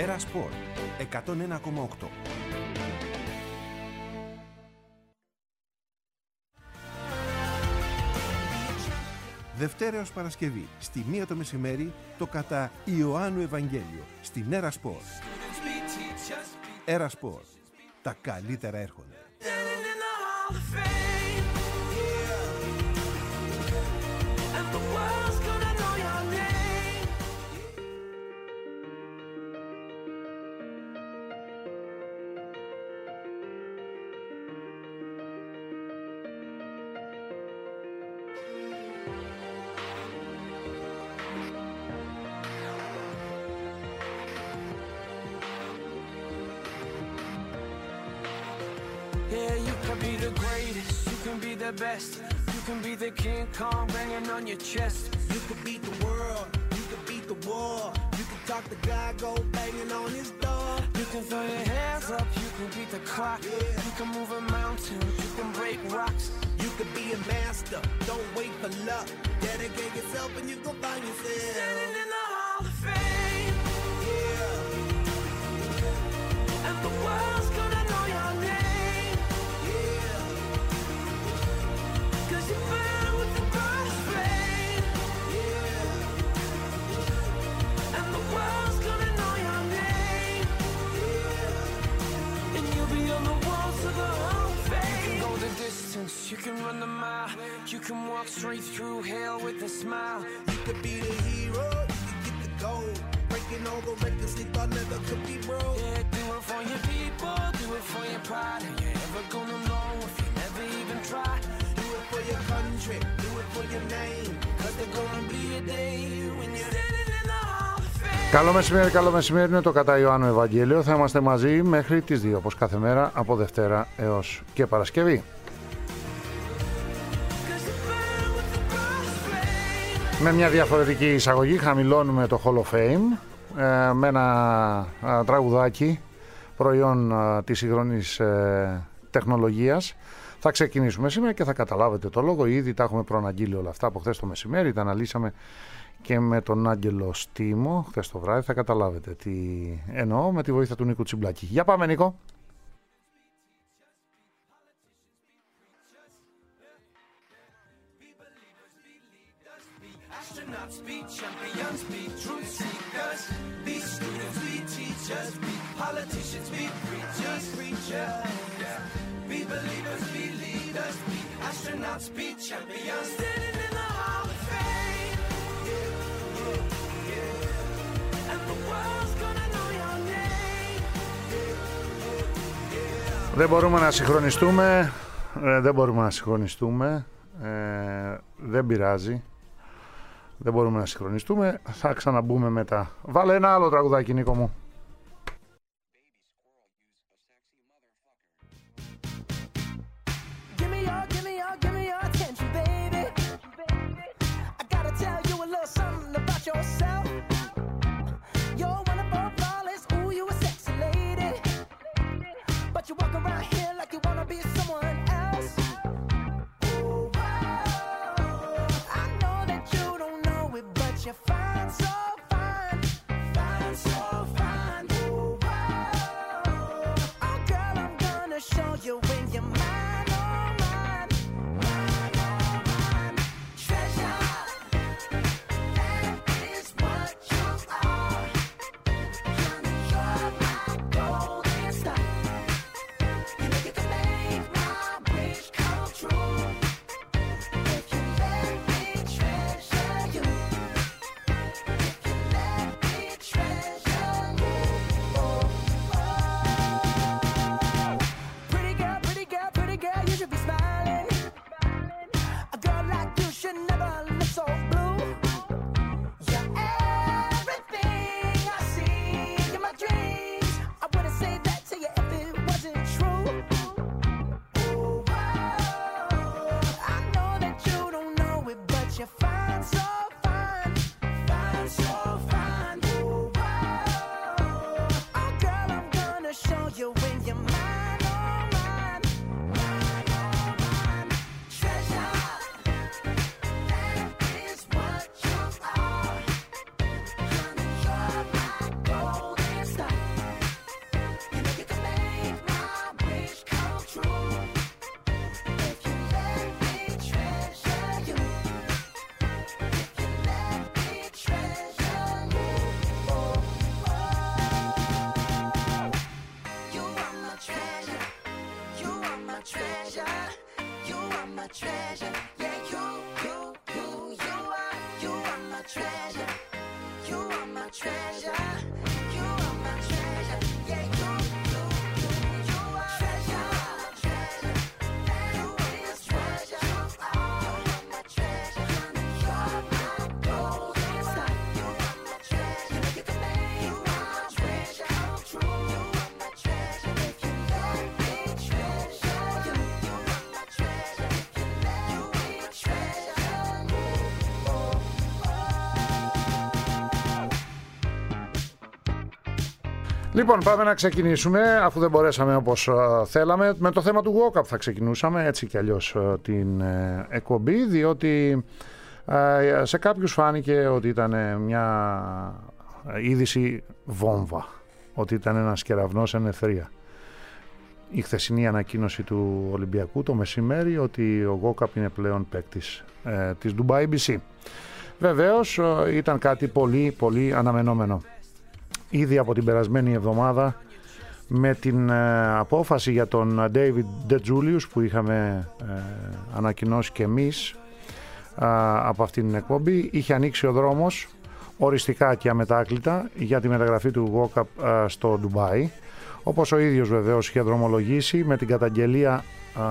Era Sport 101,8. Δευτέρα έως Παρασκευή, στη 1 το μεσημέρι, το κατά Ιωάννου Ευαγγέλιο, στην Era Sport. Era Sport. Τα καλύτερα έρχονται. Yeah, you can be the greatest, you can be the best, you can be the King Kong banging on your chest. You can beat the world, you can beat the war, you can talk to God, go banging on his door. You can throw your hands up, you can beat the clock, yeah. You can move a mountain, you can break rocks. You can be a master, don't wait for luck. Dedicate yourself and you go find yourself standing in the Hall of Fame. Yeah. And the world's gonna know your name. Yeah. 'Cause you burn with the first flame. Yeah. And the world's gonna know your name. Yeah. And you'll be on the walls of the Hall of Fame. You can go the distance, you can run the mile, you can walk straight through hell with a smile. You could be the hero, you can get the gold, breaking all the records they thought never could be broke. Yeah, do it for your people, do it for your pride. And you're ever gonna know if you never even try. Do it for your country, do it for your name, 'cause there's gonna be a day when you're standing in the Hall of Fame. Καλό μεσημέρι, είναι το κατά Ιωάννου Ευαγγέλιο. Θα είμαστε μαζί μέχρι τις 2, όπως κάθε μέρα, από Δευτέρα έως και Παρασκευή. Με μια διαφορετική εισαγωγή χαμηλώνουμε το Hall of Fame με ένα τραγουδάκι προϊόν της σύγχρονης τεχνολογίας. Θα ξεκινήσουμε σήμερα και θα καταλάβετε το λόγο. Ήδη τα έχουμε προαναγγείλει όλα αυτά από χθες το μεσημέρι. Τα αναλύσαμε και με τον Άγγελο Στίμο χθες το βράδυ. Θα καταλάβετε τι εννοώ με τη βοήθεια του Νίκου Τσιμπλάκη. Για πάμε, Νίκο. Be champions, be truth seekers, be students, be teachers, be politicians, be preachers, be believers, be leaders, be astronauts, be champions, standing in the Hall of Fame. And the world's gonna know your name. Δεν μπορούμε να συγχρονιστούμε, δεν πειράζει. Δεν μπορούμε να συγχρονιστούμε. Θα ξαναμπούμε μετά. Βάλε ένα άλλο τραγουδάκι, Νίκο μου. You're fine, so fine, fine, so fine. treasure. Yeah, you are my treasure. You are my treasure. You are my treasure. Yeah, you are treasure. You are my treasure. You are my treasure. You are my golden star. You are my treasure. You can make my treasure come true. You are my treasure. If you let me treasure you, you are my treasure. If you let me treasure you. Λοιπόν, πάμε να ξεκινήσουμε, αφού δεν μπορέσαμε όπως θέλαμε. Με το θέμα του Walkup θα ξεκινούσαμε, έτσι κι αλλιώς, την εκπομπή, διότι σε κάποιους φάνηκε ότι ήταν μια είδηση βόμβα, ότι ήταν ένας κεραυνός εν ευθεία. Η χθεσινή ανακοίνωση του Ολυμπιακού το μεσημέρι ότι ο Walkup είναι πλέον παίκτης της Dubai BC. Βεβαίως ήταν κάτι πολύ πολύ αναμενόμενο. Ήδη από την περασμένη εβδομάδα, με την απόφαση για τον David DeJulius που είχαμε ανακοινώσει και εμείς από αυτήν την εκπομπή, είχε ανοίξει ο δρόμος οριστικά και αμετάκλητα για τη μεταγραφή του Walkup στο Ντουμπάι, όπως ο ίδιος βεβαίως είχε δρομολογήσει με την καταγγελία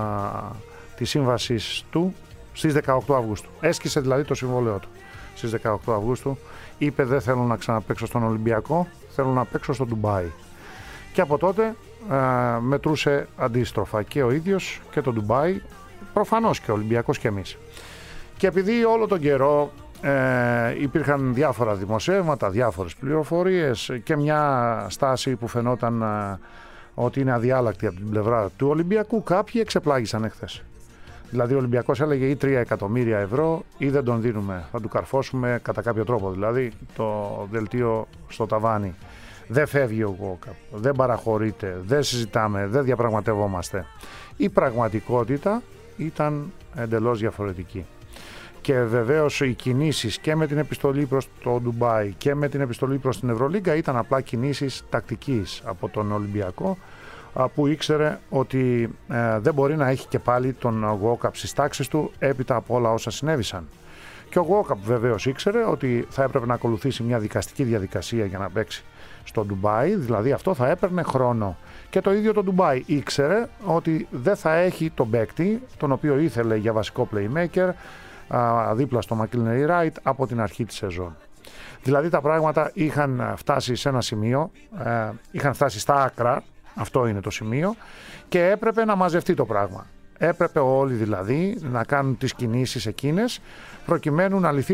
της σύμβασης του στις 18 Αυγούστου. Έσκησε δηλαδή το συμβόλαιό του στις 18 Αυγούστου. Είπε δεν θέλω να ξαναπαίξω στον Ολυμπιακό, θέλω να παίξω στο Ντουμπάι. Και από τότε μετρούσε αντίστροφα και ο ίδιος και το Ντουμπάι, προφανώς και ο Ολυμπιακός και εμείς. Και επειδή όλο τον καιρό υπήρχαν διάφορα δημοσιεύματα, διάφορες πληροφορίες και μια στάση που φαινόταν ότι είναι αδιάλακτη από την πλευρά του Ολυμπιακού, κάποιοι εξεπλάγησαν εχθές. Δηλαδή ο Ολυμπιακός έλεγε ή 3 εκατομμύρια ευρώ ή δεν τον δίνουμε, θα του καρφώσουμε κατά κάποιο τρόπο, δηλαδή το δελτίο στο ταβάνι. Δεν φεύγει ο Walkup, δεν παραχωρείται, δεν συζητάμε, δεν διαπραγματευόμαστε. Η πραγματικότητα ήταν εντελώς διαφορετική. Και βεβαίως οι κινήσεις και με την επιστολή προς το Ντουμπάι και με την επιστολή προς την Ευρωλίγκα ήταν απλά κινήσεις τακτικής από τον Ολυμπιακό, που ήξερε ότι δεν μπορεί να έχει και πάλι τον Walkup στις τάξεις του έπειτα από όλα όσα συνέβησαν. Και ο Walkup βεβαίως ήξερε ότι θα έπρεπε να ακολουθήσει μια δικαστική διαδικασία για να παίξει στο Ντουμπάι, δηλαδή αυτό θα έπαιρνε χρόνο. Και το ίδιο το Ντουμπάι ήξερε ότι δεν θα έχει τον παίκτη, τον οποίο ήθελε για βασικό playmaker, δίπλα στο McIlroy Wright από την αρχή της σεζόν. Δηλαδή τα πράγματα είχαν φτάσει σε ένα σημείο, είχαν φτάσει στα άκρα. Αυτό είναι το σημείο και έπρεπε να μαζευτεί το πράγμα. Έπρεπε όλοι δηλαδή να κάνουν τις κινήσεις εκείνες προκειμένου να λυθεί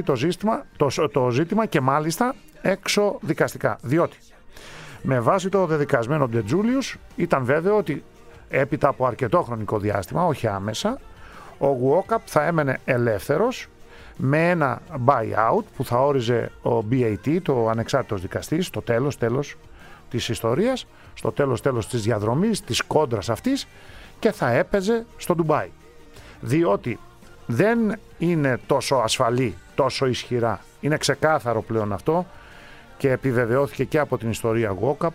το ζήτημα και μάλιστα έξω δικαστικά. Διότι με βάση το δεδικασμένο DeJulius ήταν βέβαιο ότι έπειτα από αρκετό χρονικό διάστημα, όχι άμεσα, ο Walkup θα έμενε ελεύθερος με ένα buyout που θα όριζε ο BAT, το ανεξάρτητος δικαστής, στο τέλος της ιστορίας, στο τέλος της διαδρομής, της κόντρας αυτής, και θα έπαιζε στο Ντουμπάι. Διότι δεν είναι τόσο ασφαλή, τόσο ισχυρά. Είναι ξεκάθαρο πλέον αυτό και επιβεβαιώθηκε και από την ιστορία Walkup,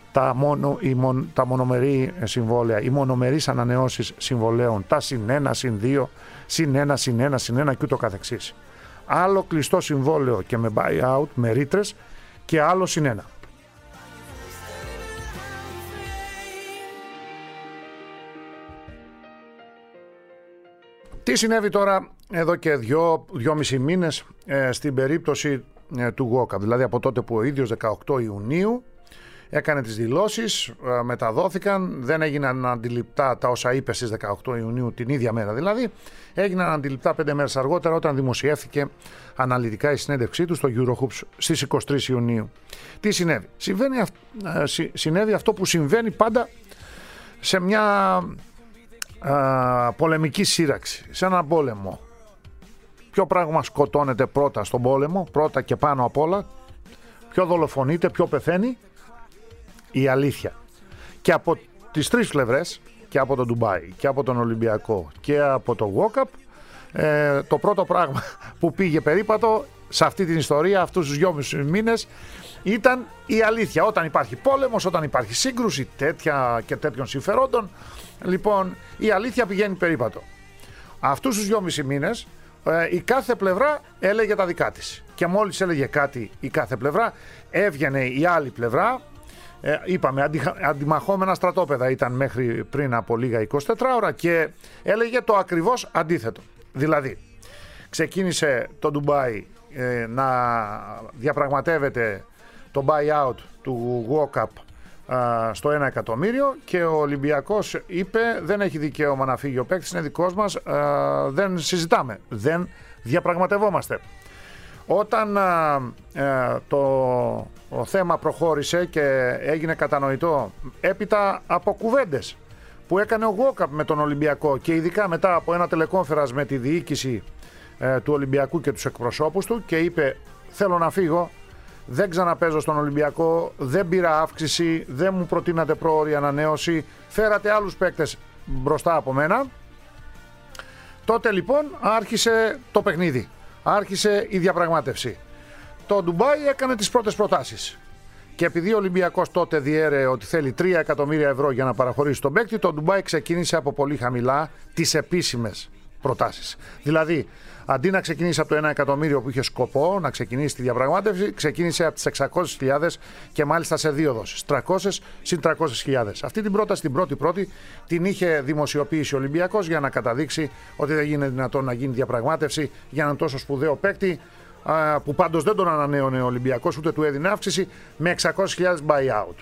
τα μονομερή συμβόλαια, οι μονομερείς ανανεώσεις συμβολέων, τα +1, +2, +1, +1 και ούτω καθεξής. Άλλο κλειστό συμβόλαιο και με buyout, με ρήτρες, και άλλο +1. Τι συνέβη τώρα εδώ και 2,5 μήνες στην περίπτωση του Walkup, δηλαδή από τότε που ο ίδιος 18 Ιουνίου έκανε τις δηλώσεις, μεταδόθηκαν, δεν έγιναν αντιληπτά τα όσα είπε στις 18 Ιουνίου την ίδια μέρα δηλαδή, έγιναν αντιληπτά 5 μέρες αργότερα όταν δημοσιεύθηκε αναλυτικά η συνέντευξή του στο Eurohoops στις 23 Ιουνίου. Τι συνέβη? Συνέβη αυτό που συμβαίνει πάντα σε μια πολεμική σύραξη, σε έναν πόλεμο. Ποιο πράγμα σκοτώνεται πρώτα στον πόλεμο, πρώτα και πάνω απ' όλα? Ποιο δολοφονείται, ποιο πεθαίνει? Η αλήθεια. Και από τις τρεις πλευρές, και από τον Ντουμπάι και από τον Ολυμπιακό και από το Walkup, το πρώτο πράγμα που πήγε περίπατο σε αυτή την ιστορία αυτούς τους 2,5 μήνες ήταν η αλήθεια. Όταν υπάρχει πόλεμος, όταν υπάρχει σύγκρουση τέτοια και τέτοιων συμφερόντων, λοιπόν η αλήθεια πηγαίνει περίπατο. Αυτούς τους 2,5 μήνες η κάθε πλευρά έλεγε τα δικά της. Και μόλις έλεγε κάτι η κάθε πλευρά, έβγαινε η άλλη πλευρά. Είπαμε, αντιμαχόμενα στρατόπεδα ήταν μέχρι πριν από λίγα 24 ώρα και έλεγε το ακριβώς αντίθετο. Δηλαδή, ξεκίνησε το Ντουμπάι να διαπραγματεύεται το buyout του Walkup στο 1 εκατομμύριο και ο Ολυμπιακός είπε δεν έχει δικαίωμα να φύγει ο παίκτης, είναι δικός μας, δεν συζητάμε, δεν διαπραγματευόμαστε. Όταν το θέμα προχώρησε και έγινε κατανοητό έπειτα από κουβέντες που έκανε ο Walkup με τον Ολυμπιακό και ειδικά μετά από ένα τελεκόνφερας με τη διοίκηση του Ολυμπιακού και τους εκπροσώπους του και είπε θέλω να φύγω, δεν ξαναπαίζω στον Ολυμπιακό, δεν πήρα αύξηση, δεν μου προτείνατε πρόωρη ανανέωση, φέρατε άλλους παίκτες μπροστά από μένα. Τότε λοιπόν άρχισε το παιχνίδι, άρχισε η διαπραγμάτευση. Το Ντουμπάι έκανε τις πρώτες προτάσεις και επειδή ο Ολυμπιακός τότε διέρεε ότι θέλει 3 εκατομμύρια ευρώ για να παραχωρήσει τον παίκτη, το Ντουμπάι ξεκίνησε από πολύ χαμηλά τις επίσημες προτάσεις. Δηλαδή, αντί να ξεκινήσει από το 1 εκατομμύριο που είχε σκοπό να ξεκινήσει τη διαπραγμάτευση, ξεκίνησε από τις 600.000 και μάλιστα σε 2 δόσεις. 300 συν 300.000. Αυτή την πρόταση, την πρώτη, την είχε δημοσιοποιήσει ο Ολυμπιακός για να καταδείξει ότι δεν γίνεται δυνατόν να γίνει διαπραγμάτευση για έναν τόσο σπουδαίο παίκτη, που πάντως δεν τον ανανέωνε ο Ολυμπιακός ούτε του έδινε αύξηση, με 600.000 buyout.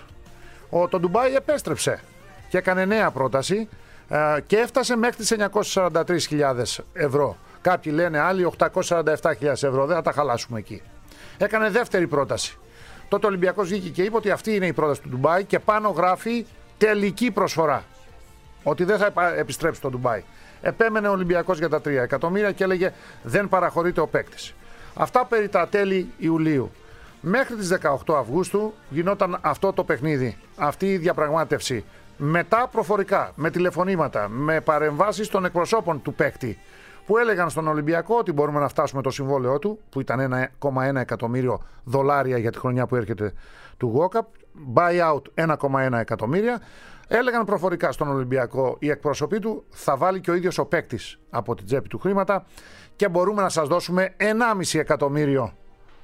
Το Ντουμπάι επέστρεψε και έκανε νέα πρόταση και έφτασε μέχρι τις 943.000 ευρώ. Κάποιοι λένε άλλοι 847.000 ευρώ, δεν θα τα χαλάσουμε εκεί. Έκανε δεύτερη πρόταση. Τότε ο Ολυμπιακός βγήκε και είπε ότι αυτή είναι η πρόταση του Ντουμπάι και πάνω γράφει τελική προσφορά. Ότι δεν θα επιστρέψει το Ντουμπάι. Επέμενε ο Ολυμπιακός για τα 3 εκατομμύρια και έλεγε δεν παραχωρείται ο παίκτης. Αυτά περί τα τέλη Ιουλίου. Μέχρι τις 18 Αυγούστου γινόταν αυτό το παιχνίδι, αυτή η διαπραγμάτευση. Μετά προφορικά, με τηλεφωνήματα, με παρεμβάσεις των εκπροσώπων του παίκτη που έλεγαν στον Ολυμπιακό ότι μπορούμε να φτάσουμε το συμβόλαιό του που ήταν 1,1 εκατομμύριο δολάρια για τη χρονιά που έρχεται του Walkup, buyout 1,1 εκατομμύρια. Έλεγαν προφορικά στον Ολυμπιακό οι εκπρόσωποι του θα βάλει και ο ίδιος ο παίκτης από την τσέπη του χρήματα και μπορούμε να σας δώσουμε 1,5 εκατομμύριο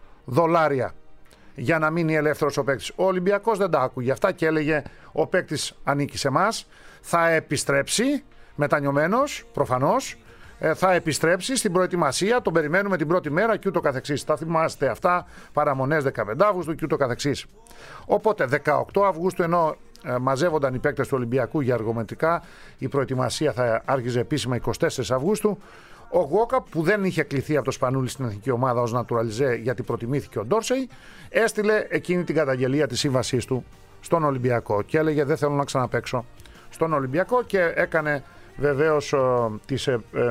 δολάρια για να μείνει ελεύθερος ο παίκτης. Ο Ολυμπιακός δεν τα άκουγε αυτά και έλεγε ο παίκτης ανήκει σε εμάς, θα επιστρέψει μετανιωμένος προφανώς, θα επιστρέψει στην προετοιμασία, τον περιμένουμε την πρώτη μέρα και ούτω καθεξής. Θα θυμάστε αυτά, παραμονές 15 Αύγουστου και ούτω καθεξής. Οπότε 18 Αυγούστου ενώ μαζεύονταν οι παίκτες του Ολυμπιακού για αργομετρικά, η προετοιμασία θα άρχιζε επίσημα 24 Αυγούστου. Ο Walkup που δεν είχε κληθεί από το Σπανούλη στην εθνική ομάδα ως naturalizé γιατί προτιμήθηκε ο Ντόρσεϊ, έστειλε εκείνη την καταγγελία της σύμβασής του στον Ολυμπιακό και έλεγε δεν θέλω να ξαναπαίξω στον Ολυμπιακό και έκανε βεβαίως τις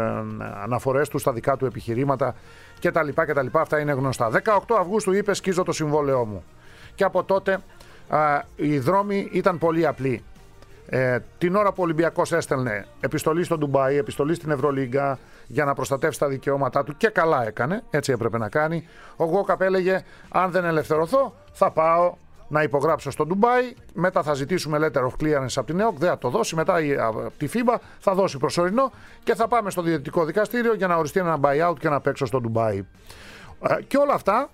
αναφορές του στα δικά του επιχειρήματα κτλ. Αυτά είναι γνωστά. 18 Αυγούστου είπε σκίζω το συμβόλαιό μου και από τότε οι δρόμοι ήταν πολύ απλοί. Την ώρα που ο Ολυμπιακός έστελνε επιστολή στο Ντουμπάι, επιστολή στην Ευρωλίγκα για να προστατεύσει τα δικαιώματά του και καλά έκανε, έτσι έπρεπε να κάνει. Ο Walkup έλεγε αν δεν ελευθερωθώ θα πάω να υπογράψω στο Ντουμπάι, μετά θα ζητήσουμε letter of clearance από την ΕΟΚ, δεν θα το δώσει, μετά από τη FIBA θα δώσει προσωρινό και θα πάμε στο διαιτητικό δικαστήριο για να οριστεί ένα buyout και να παίξω στο Ντουμπάι. Και όλα αυτά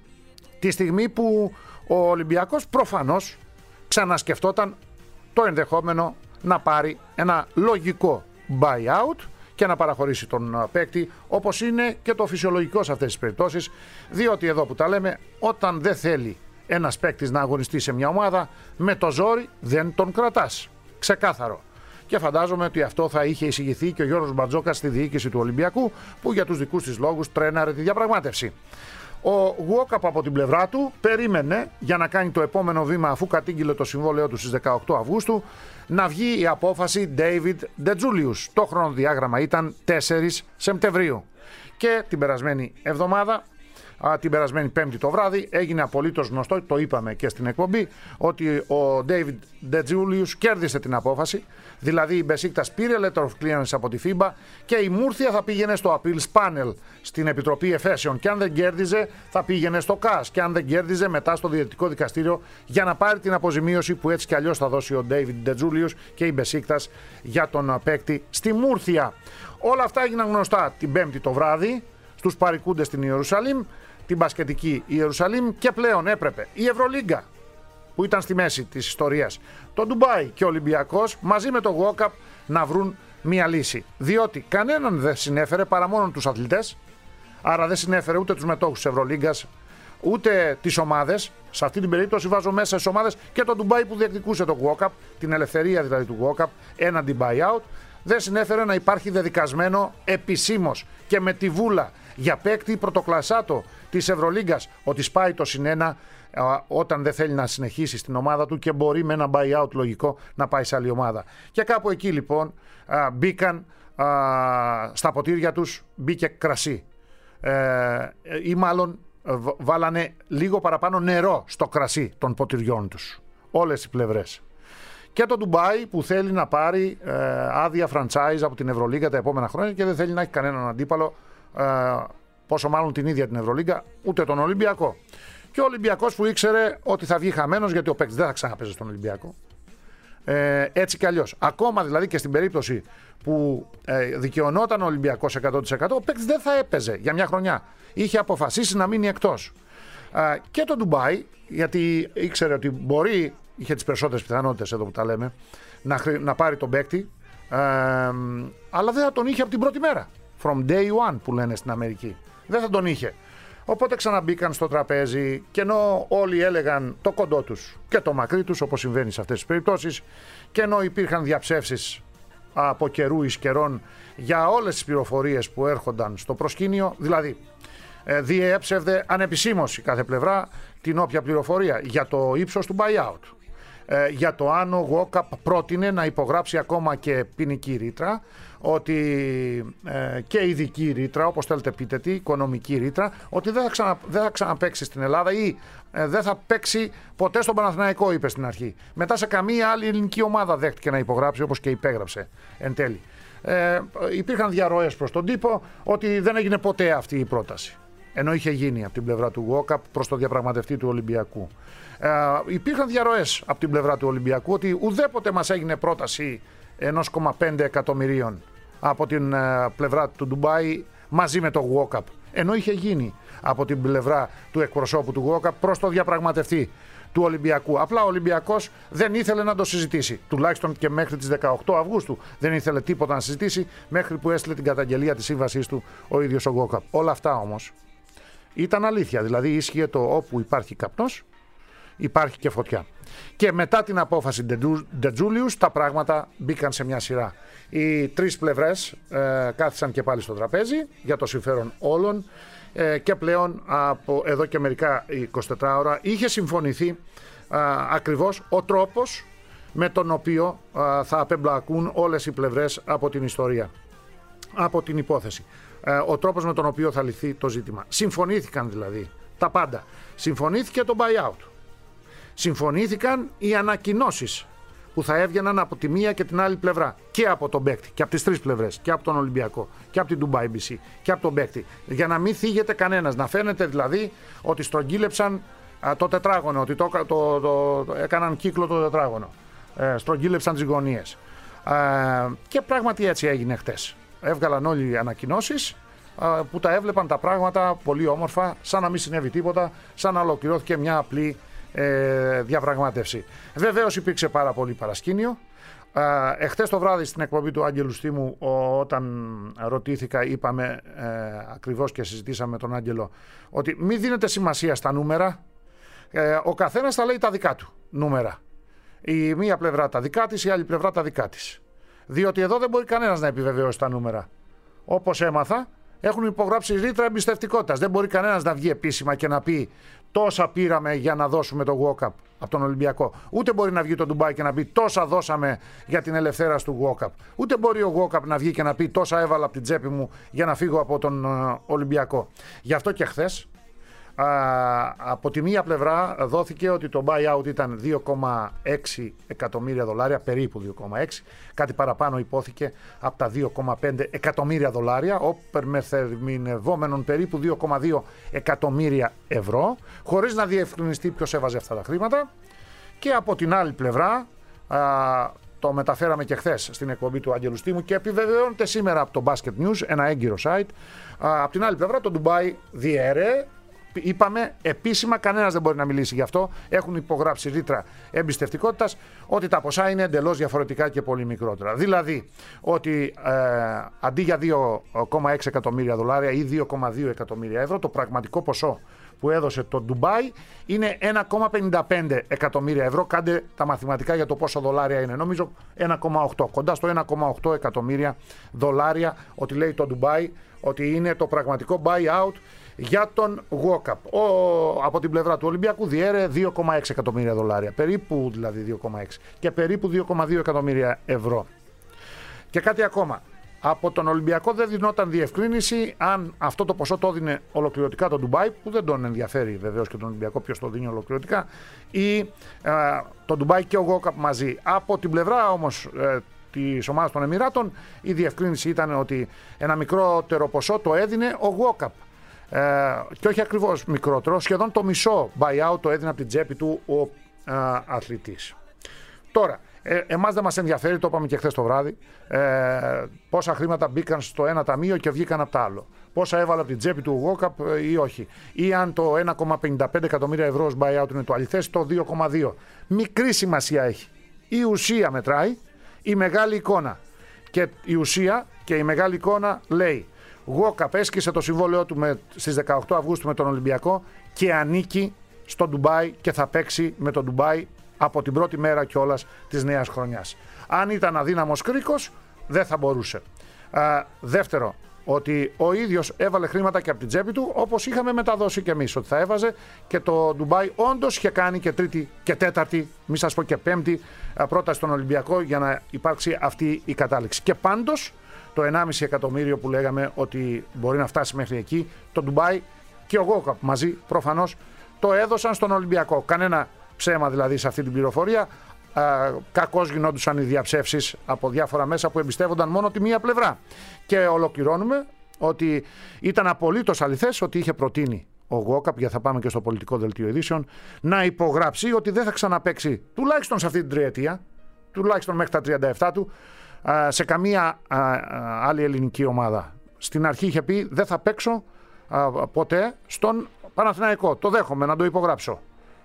τη στιγμή που ο Ολυμπιακός προφανώς ξανασκεφτόταν το ενδεχόμενο να πάρει ένα λογικό buyout και να παραχωρήσει τον παίκτη, όπως είναι και το φυσιολογικό σε αυτές τις περιπτώσεις, διότι εδώ που τα λέμε, όταν δεν θέλει ένας παίκτης να αγωνιστεί σε μια ομάδα, με το ζόρι δεν τον κρατάς. Ξεκάθαρο. Και φαντάζομαι ότι αυτό θα είχε εισηγηθεί και ο Γιώργος Μπατζόκας στη διοίκηση του Ολυμπιακού, που για τους δικούς της λόγους τρέναρε τη διαπραγμάτευση. Ο Walkup από την πλευρά του περίμενε για να κάνει το επόμενο βήμα, αφού κατήγγειλε το συμβόλαιό του στις 18 Αυγούστου, να βγει η απόφαση David DeJulius. Το χρονοδιάγραμμα ήταν 4 Σεπτεμβρίου. Και την περασμένη εβδομάδα την περασμένη Πέμπτη το βράδυ. Έγινε απολύτως γνωστό, το είπαμε και στην εκπομπή, ότι ο David De Julius κέρδισε την απόφαση. Δηλαδή η Μπεσίκτας πήρε letter of clearance από τη FIBA και η Μούρθια θα πήγαινε στο Appeals Panel στην Επιτροπή Εφέσεων. Και αν δεν κέρδιζε, θα πήγαινε στο ΚΑΣ. Και αν δεν κέρδιζε, μετά στο Διαιτητικό Δικαστήριο για να πάρει την αποζημίωση που έτσι κι αλλιώς θα δώσει ο David De Julius και η Μπεσίκτας για τον παίκτη στη Μούρθια. Όλα αυτά έγιναν γνωστά την Πέμπτη το βράδυ στους παρικούντες στην Ιερουσαλήμ, την μπασκετική Ιερουσαλήμ, και πλέον έπρεπε η Ευρωλίγκα, που ήταν στη μέση της ιστορίας, το Ντουμπάι και ο Ολυμπιακός μαζί με το Walkup να βρουν μία λύση. Διότι κανέναν δεν συνέφερε παρά μόνο τους αθλητές, άρα δεν συνέφερε ούτε τους μετόχους της Ευρωλίγκας, ούτε τις ομάδες. Σε αυτή την περίπτωση βάζω μέσα στις ομάδες και το Ντουμπάι που διεκδικούσε το Walkup, την ελευθερία δηλαδή του Walkup έναντι buyout. Δεν συνέφερε να υπάρχει δεδικασμένο επισήμως και με τη βούλα για παίκτη πρωτοκλασσάτο της Ευρωλίγκας ότι σπάει το +1 όταν δεν θέλει να συνεχίσει στην ομάδα του και μπορεί με ένα buyout λογικό να πάει σε άλλη ομάδα. Και κάπου εκεί λοιπόν μπήκαν στα ποτήρια τους, μπήκε κρασί ή μάλλον βάλανε λίγο παραπάνω νερό στο κρασί των ποτηριών τους όλες οι πλευρές. Και το Ντουμπάι που θέλει να πάρει άδεια franchise από την Ευρωλίγκα τα επόμενα χρόνια και δεν θέλει να έχει κανέναν αντίπαλο, πόσο μάλλον την ίδια την Ευρωλίγκα, ούτε τον Ολυμπιακό. Και ο Ολυμπιακός που ήξερε ότι θα βγει χαμένος, γιατί ο παίκτης δεν θα ξαναπέζει στον Ολυμπιακό. Έτσι κι αλλιώς. Ακόμα δηλαδή και στην περίπτωση που δικαιωνόταν ο Ολυμπιακός 100%, ο παίκτης δεν θα έπαιζε για μια χρονιά. Είχε αποφασίσει να μείνει εκτός. Και το Ντουμπάι, γιατί ήξερε ότι μπορεί, είχε τις περισσότερες πιθανότητες εδώ που τα λέμε, να πάρει τον παίκτη, αλλά δεν θα τον είχε από την πρώτη μέρα. From day one που λένε στην Αμερική. Δεν θα τον είχε. Οπότε ξαναμπήκαν στο τραπέζι και ενώ όλοι έλεγαν το κοντό τους και το μακρύ τους, όπως συμβαίνει σε αυτές τις περιπτώσεις, και ενώ υπήρχαν διαψεύσεις από καιρού εις καιρών για όλες τις πληροφορίες που έρχονταν στο προσκήνιο, δηλαδή διέψευδε ανεπισήμως η κάθε πλευρά την όποια πληροφορία για το ύψος του buyout, για το αν ο Walkup πρότεινε να υπογράψει ακόμα και ποινική ρήτρα, ότι και ειδική ρήτρα, όπως θέλετε πείτε τι, οικονομική ρήτρα, ότι δεν θα ξαναπαίξει στην Ελλάδα ή δεν θα παίξει ποτέ στον Παναθηναϊκό, είπε στην αρχή. Μετά σε καμία άλλη ελληνική ομάδα δέχτηκε να υπογράψει, όπως και υπέγραψε εν τέλει. Υπήρχαν διαρροές προς τον τύπο ότι δεν έγινε ποτέ αυτή η πρόταση, ενώ είχε γίνει από την πλευρά του Walkup προς το διαπραγματευτή του Ολυμπιακού. Υπήρχαν διαρροές από την πλευρά του Ολυμπιακού ότι ουδέποτε μας έγινε πρόταση 1,5 εκατομμυρίων από την πλευρά του Ντουμπάι μαζί με το Walkup, ενώ είχε γίνει από την πλευρά του εκπροσώπου του Walkup προς το διαπραγματευτή του Ολυμπιακού. Απλά ο Ολυμπιακός δεν ήθελε να το συζητήσει, τουλάχιστον και μέχρι τις 18 Αυγούστου δεν ήθελε τίποτα να συζητήσει, μέχρι που έστειλε την καταγγελία της σύμβασής του ο ίδιος ο Walkup. Όλα αυτά όμως ήταν αλήθεια, δηλαδή ίσχυε το όπου υπάρχει καπνός υπάρχει και φωτιά. Και μετά την απόφαση De Julius τα πράγματα μπήκαν σε μια σειρά. Οι τρεις πλευρές κάθισαν και πάλι στο τραπέζι για το συμφέρον όλων και πλέον από εδώ και μερικά 24 ώρα είχε συμφωνηθεί ακριβώς ο τρόπος με τον οποίο θα απεμπλακούν όλες οι πλευρές από την ιστορία, από την υπόθεση. Ο τρόπος με τον οποίο θα λυθεί το ζήτημα. Συμφωνήθηκαν δηλαδή τα πάντα. Συμφωνήθηκε το buyout. Συμφωνήθηκαν οι ανακοινώσεις που θα έβγαιναν από τη μία και την άλλη πλευρά. Και από τον παίκτη, και από τις τρεις πλευρές. Και από τον Ολυμπιακό, και από την Dubai BC, και από τον παίκτη. Για να μην θίγεται κανένας. Να φαίνεται δηλαδή ότι στρογγύλεψαν το τετράγωνο, ότι έκαναν κύκλο το τετράγωνο. Στρογγύλεψαν τις γωνίες. Και πράγματι έτσι έγινε χτες. Έβγαλαν όλοι οι ανακοινώσεις που τα έβλεπαν τα πράγματα πολύ όμορφα, σαν να μην συνέβη τίποτα, σαν να ολοκληρώθηκε μια απλή διαπραγμάτευση. Βεβαίως υπήρξε πάρα πολύ παρασκήνιο. Εχθές το βράδυ στην εκπομπή του Άγγελου Στήμου, όταν ρωτήθηκα, είπαμε ακριβώς και συζητήσαμε με τον Άγγελο ότι μην δίνετε σημασία στα νούμερα, ο καθένας θα λέει τα δικά του νούμερα. Η μία πλευρά τα δικά της, η άλλη πλευρά τα δικά της. Διότι εδώ δεν μπορεί κανένας να επιβεβαιώσει τα νούμερα. Όπως έμαθα, έχουν υπογράψει ρήτρα εμπιστευτικότητας. Δεν μπορεί κανένας να βγει επίσημα και να πει τόσα πήραμε για να δώσουμε το Walkup από τον Ολυμπιακό. Ούτε μπορεί να βγει το Ντουμπάι και να πει τόσα δώσαμε για την ελευθέρωση του Walkup. Ούτε μπορεί ο Walkup να βγει και να πει τόσα έβαλα από την τσέπη μου για να φύγω από τον Ολυμπιακό. Γι' αυτό και χθες από τη μία πλευρά δόθηκε ότι το buyout ήταν 2,6 εκατομμύρια δολάρια, περίπου 2,6, κάτι παραπάνω υπόθηκε από τα 2,5 εκατομμύρια δολάρια, υπερμεθερμινευόμενων περίπου 2,2 εκατομμύρια ευρώ, χωρίς να διευκρινιστεί ποιος έβαζε αυτά τα χρήματα. Και από την άλλη πλευρά, το μεταφέραμε και χθες στην εκπομπή του Άγγελου Στήμου και επιβεβαιώνεται σήμερα από το Basket News, ένα έγκυρο site. Από την άλλη πλευρά, το Ντουμπάι διέρεε. Είπαμε επίσημα, κανένας δεν μπορεί να μιλήσει γι' αυτό. Έχουν υπογράψει ρήτρα εμπιστευτικότητας ότι τα ποσά είναι εντελώς διαφορετικά και πολύ μικρότερα. Δηλαδή, ότι αντί για 2,6 εκατομμύρια δολάρια ή 2,2 εκατομμύρια ευρώ, το πραγματικό ποσό που έδωσε το Ντουμπάι είναι 1,55 εκατομμύρια ευρώ. Κάντε τα μαθηματικά για το πόσο δολάρια είναι. Νομίζω 1,8. Κοντά στο 1,8 εκατομμύρια δολάρια, ότι λέει το Ντουμπάι, ότι είναι το πραγματικό buyout για τον Walkup. Από την πλευρά του Ολυμπιακού διέρε 2,6 εκατομμύρια δολάρια. Περίπου δηλαδή 2,6. Και περίπου 2,2 εκατομμύρια ευρώ. Και κάτι ακόμα. Από τον Ολυμπιακό δεν δινόταν διευκρίνηση αν αυτό το ποσό το έδινε ολοκληρωτικά το Ντουμπάι, που δεν τον ενδιαφέρει βεβαίως και τον Ολυμπιακό ποιος το δίνει ολοκληρωτικά, ή το Ντουμπάι και ο Walkup μαζί. Από την πλευρά όμως της ομάδας των Εμιράτων, η διευκρίνηση ήταν ότι ένα μικρότερο ποσό το έδινε ο Walkup. Και όχι ακριβώς μικρότερο, σχεδόν το μισό buyout το έδινε από την τσέπη του ο αθλητής. Τώρα, εμάς δεν μας ενδιαφέρει, το είπαμε και χθες το βράδυ, πόσα χρήματα μπήκαν στο ένα ταμείο και βγήκαν από το άλλο. Πόσα έβαλε από την τσέπη του Walkup ή όχι. Ή αν το 1,55 εκατομμύρια ευρώ ως buyout είναι το αληθές, το 2,2. Μικρή σημασία έχει. Η ουσία μετράει, η μεγάλη εικόνα. Και η ουσία και η μεγάλη εικόνα λέει: Walkup έσκησε το συμβόλαιό του στις 18 Αυγούστου με τον Ολυμπιακό και ανήκει στο Ντουμπάι και θα παίξει με τον Ντουμπάι από την πρώτη μέρα κιόλας της νέας χρονιάς. Αν ήταν αδύναμος κρίκος, δεν θα μπορούσε. Δεύτερο, ότι ο ίδιος έβαλε χρήματα και από την τσέπη του, όπως είχαμε μεταδώσει και εμείς ότι θα έβαζε, και το Ντουμπάι όντως είχε κάνει και τρίτη και τέταρτη, μη σας πω και πέμπτη πρόταση στον Ολυμπιακό για να υπάρξει αυτή η κατάληξη. Και πάντως το 1,5 εκατομμύριο που λέγαμε ότι μπορεί να φτάσει μέχρι εκεί, το Ντουμπάι και ο Walkup μαζί προφανώς το έδωσαν στον Ολυμπιακό. Κανένα ψέμα δηλαδή σε αυτή την πληροφορία. Κακώς γινόντουσαν οι διαψεύσεις από διάφορα μέσα που εμπιστεύονταν μόνο τη μία πλευρά. Και ολοκληρώνουμε ότι ήταν απολύτως αληθές ότι είχε προτείνει ο Walkup, γιατί θα πάμε και στο πολιτικό δελτίο ειδήσεων, να υπογράψει ότι δεν θα ξαναπαίξει τουλάχιστον σε αυτή την τριετία, τουλάχιστον μέχρι τα 37 του, σε καμία άλλη ελληνική ομάδα. Στην αρχή είχε πει: δεν θα παίξω ποτέ στον Παναθηναϊκό. Το δέχομαι να το υπογράψω.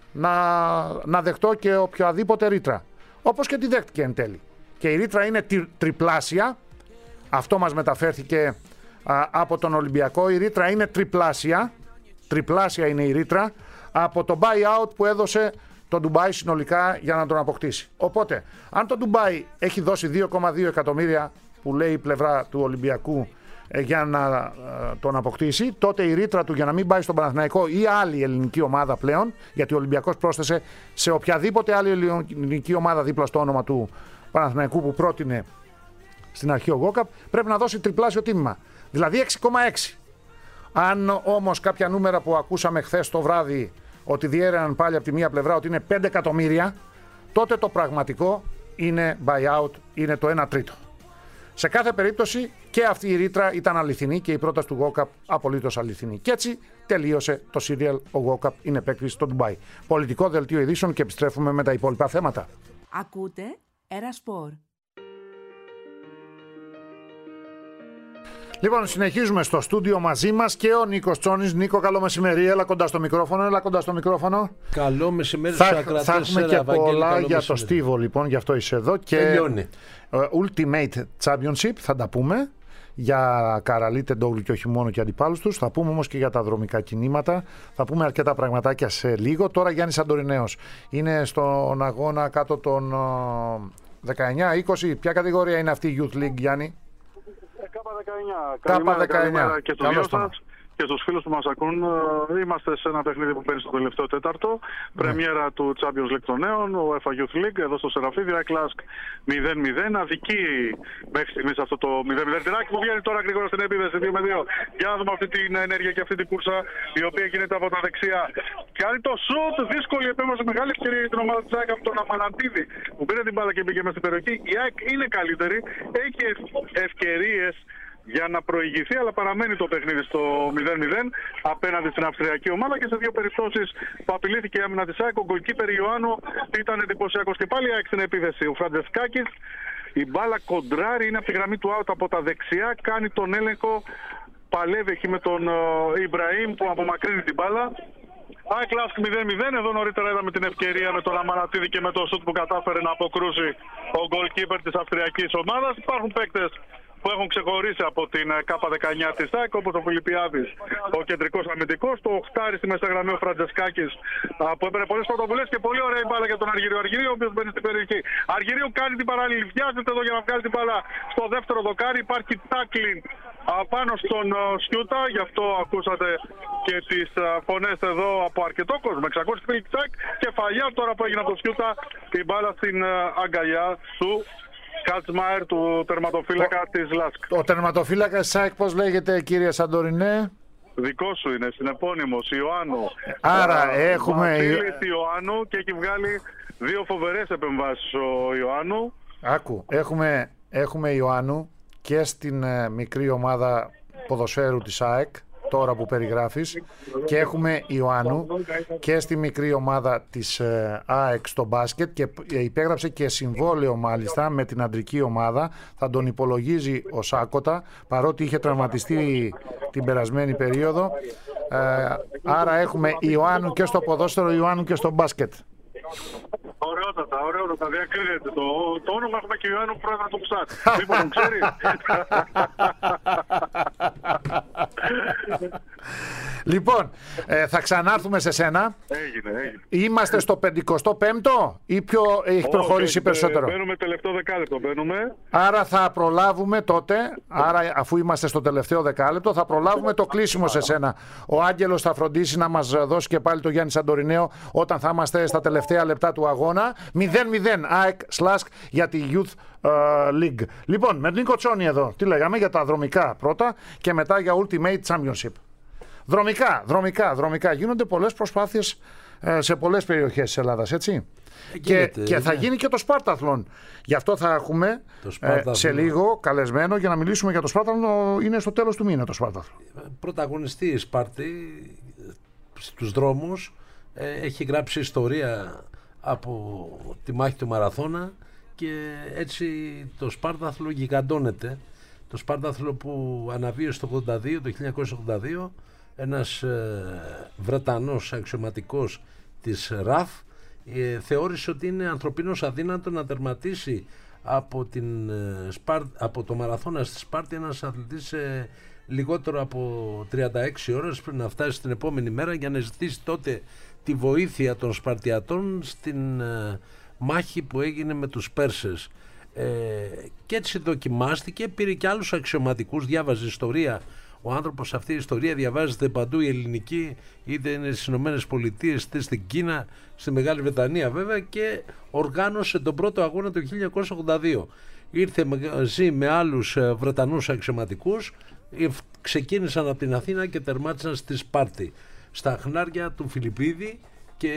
Να δεχτώ και οποιαδήποτε ρήτρα. Όπως και τη δέχτηκε εν τέλει. Και η ρήτρα είναι τριπλάσια. Αυτό μας μεταφέρθηκε από τον Ολυμπιακό. Η ρήτρα είναι τριπλάσια. Τριπλάσια είναι η ρήτρα από το buyout που έδωσε το Ντουμπάι συνολικά για να τον αποκτήσει. Οπότε, αν το Ντουμπάι έχει δώσει 2,2 εκατομμύρια που λέει η πλευρά του Ολυμπιακού για να τον αποκτήσει, τότε η ρήτρα του για να μην πάει στον Παναθηναϊκό ή άλλη ελληνική ομάδα πλέον, γιατί ο Ολυμπιακός πρόσθεσε σε οποιαδήποτε άλλη ελληνική ομάδα δίπλα στο όνομα του Παναθηναϊκού που πρότεινε στην αρχή ο Walkup, πρέπει να δώσει τριπλάσιο τίμημα. Δηλαδή 6,6. Αν όμως κάποια νούμερα που ακούσαμε χθες το βράδυ ότι διέρεαν πάλι από τη μία πλευρά ότι είναι 5 εκατομμύρια, τότε το πραγματικό είναι buyout, είναι το 1 τρίτο. Σε κάθε περίπτωση και αυτή η ρήτρα ήταν αληθινή και η πρόταση του Walkup απολύτως αληθινή. Και έτσι τελείωσε το serial. Ο Walkup είναι παίκτης στο Ντουμπάι. Πολιτικό δελτίο ειδήσεων και επιστρέφουμε με τα υπόλοιπα θέματα. Ακούτε Ερασπορ. Λοιπόν, συνεχίζουμε στο στούντιο μαζί μας και ο Νίκος Τσόνης. Νίκο, καλό μεσημέρι. Έλα κοντά στο μικρόφωνο. Καλό μεσημέρι στους ακρατές. Θα έχουμε και πολλά για το Στίβο, λοιπόν, γι' αυτό είσαι εδώ. Και τελειώνει. Ultimate Championship θα τα πούμε. Για Καραλίτε, Ντόγλου και όχι μόνο και αντιπάλους τους. Θα πούμε όμως και για τα δρομικά κινήματα. Θα πούμε αρκετά πραγματάκια σε λίγο. Τώρα Γιάννης Αντορινέος είναι στον αγώνα κάτω των 19-20. Ποια κατηγορία είναι αυτή η Youth League, Γιάννη? K19. Καλημέρα K19. και στους δυο σας και στους φίλους που μας ακούν. Είμαστε σε ένα παιχνίδι που παίρνει στο τελευταίο τέταρτο. Πρεμιέρα του Champions League των νέων, ο UEFA Youth League, εδώ στο Σεραφείδη. Άικλασκ 0-0. Αδική μέχρι στιγμής αυτό το 0-0. Τυράκι που βγαίνει τώρα γρήγορα στην επίδεση 2-2. Για να δούμε αυτή την ενέργεια και αυτή την κούρσα η οποία γίνεται από τα δεξιά. Κάνει το σουτ. Δύσκολη επέμβαση. Μεγάλη ευκαιρία για την ομάδα της ΑΕΚ από τον Αμανατίδη που πήρε την μπάλα και μπήκε μέσα στην περιοχή. Η ΑΕΚ είναι καλύτερη. Έχει ευκαιρίες για να προηγηθεί, αλλά παραμένει το παιχνίδι στο 0-0 απέναντι στην αυστριακή ομάδα και σε δύο περιπτώσεις που απειλήθηκε η άμυνα της ΑΕΚ. Ο γκολκίπερ Ιωάννου ήταν εντυπωσιακός και πάλι η ΑΕΚ στην επίθεση. Ο Φραντζεσκάκης, η μπάλα κοντράρει, είναι από τη γραμμή του out από τα δεξιά, κάνει τον έλεγχο, παλεύει εκεί με τον Ιμπραήμ που απομακρύνει την μπάλα. Άικλασκ 0-0. Εδώ νωρίτερα είδαμε την ευκαιρία με τον Αμανατίδη και με το σουτ που κατάφερε να αποκρούσει ο γκολκίπερ της αυστριακής ομάδας. Υπάρχουν παίκτες που έχουν ξεχωρίσει από την K19 της ΑΕΚ, όπως ο Φιλιππιάδης, ο κεντρικός αμυντικός, το οχτάρι στη μεσαγραμμή ο Φραντζεσκάκης, που έπαιρνε πολλές πρωτοβουλίες και πολύ ωραία η μπάλα για τον Αργυρίου. Αργυρίου, ο οποίος μπαίνει στην περιοχή. Αργυρίου κάνει την παράλληλη, βιάζεται εδώ για να βγάλει την μπάλα στο δεύτερο δοκάρι. Υπάρχει τάκλιν πάνω στον Σιούτα, γι' αυτό ακούσατε και τις φωνές εδώ από αρκετό κόσμο. 600 φίλοι της ΑΕΚ, κεφαλιά τώρα που έγινε από τον Σιούτα, την μπάλα στην αγκαλιά του Κάτσμαερ, του τερματοφύλακα της ΛΑΣΚ. Ο τερματοφύλακας της ΑΕΚ πώς λέγεται, κύριε Σαντορινέ? Δικό σου είναι, συνεπώνυμος, Ιωάννου. Άρα έχουμε... Βασίλης Ιωάννου και έχει βγάλει δύο φοβερές επεμβάσεις ο Ιωάννου. Άκου, έχουμε Ιωάννου και στην μικρή ομάδα ποδοσφαίρου της ΑΕΚ, τώρα που περιγράφεις, και έχουμε Ιωάννου και στη μικρή ομάδα της ΑΕΚ στο μπάσκετ και υπέγραψε και συμβόλαιο μάλιστα με την αντρική ομάδα. Θα τον υπολογίζει ο Σάκοτα, παρότι είχε τραυματιστεί την περασμένη περίοδο. Άρα έχουμε Ιωάννου και στο ποδόσφαιρο, Ιωάννου και στο μπάσκετ. Ωραιότατα, διακρίνεται το όνομα. Έχουμε και Ιωάννου πρόεδρο του ΨΑΤ. Λοιπόν, τον ξέρει. Λοιπόν, θα ξανάρθουμε σε σένα. Έγινε. Είμαστε στο 55ο ή πιο έχει προχωρήσει περισσότερο? Μπαίνουμε τελευταίο δεκάλεπτο. Άρα θα προλάβουμε τότε, αφού είμαστε στο τελευταίο δεκάλεπτο, θα προλάβουμε το κλείσιμο σε σένα. Ο Άγγελος θα φροντίσει να μας δώσει και πάλι το Γιάννη Σαντορινέο όταν θα είμαστε στα τελευταία λεπτά του αγώνα. 0-0 ΑΕΚ / για τη Youth League. Λοιπόν, με τον Νίκο Τσόνη εδώ, τι λέγαμε για τα δρομικά πρώτα και μετά για Ultimate Championship. Δρομικά. Γίνονται πολλές προσπάθειες σε πολλές περιοχές της Ελλάδας, έτσι. Και θα γίνει και το Σπάρταθλον. Γι' αυτό θα έχουμε σε λίγο καλεσμένο για να μιλήσουμε για το Σπάρταθλον. Είναι στο τέλος του μήνα το Σπάρταθλον. Πρωταγωνιστή η Σπάρτη στους δρόμους. Έχει γράψει ιστορία από τη μάχη του Μαραθώνα και έτσι το Σπάρταθλο γιγαντώνεται. Το Σπάρταθλο που αναβίωσε το 1982, ένας Βρετανός αξιωματικός της ΡΑΦ θεώρησε ότι είναι ανθρωπίνως αδύνατο να τερματίσει από το Μαραθώνα στη Σπάρτη ένας αθλητής σε λιγότερο από 36 ώρες πριν να φτάσει την επόμενη μέρα για να ζητήσει τότε τη βοήθεια των Σπαρτιατών στην μάχη που έγινε με τους Πέρσες. Και έτσι δοκιμάστηκε, πήρε και άλλους αξιωματικούς, διάβαζε ιστορία. Ο άνθρωπος, αυτή η ιστορία διαβάζεται παντού, η ελληνική, είτε είναι στις Ηνωμένες Πολιτείες, είτε στην Κίνα, στη Μεγάλη Βρετανία βέβαια, και οργάνωσε τον πρώτο αγώνα το 1982. Ήρθε μαζί με άλλους Βρετανούς αξιωματικούς, ξεκίνησαν από την Αθήνα και τερμάτισαν στη Σπάρτη, στα χνάρια του Φιλιππίδη, και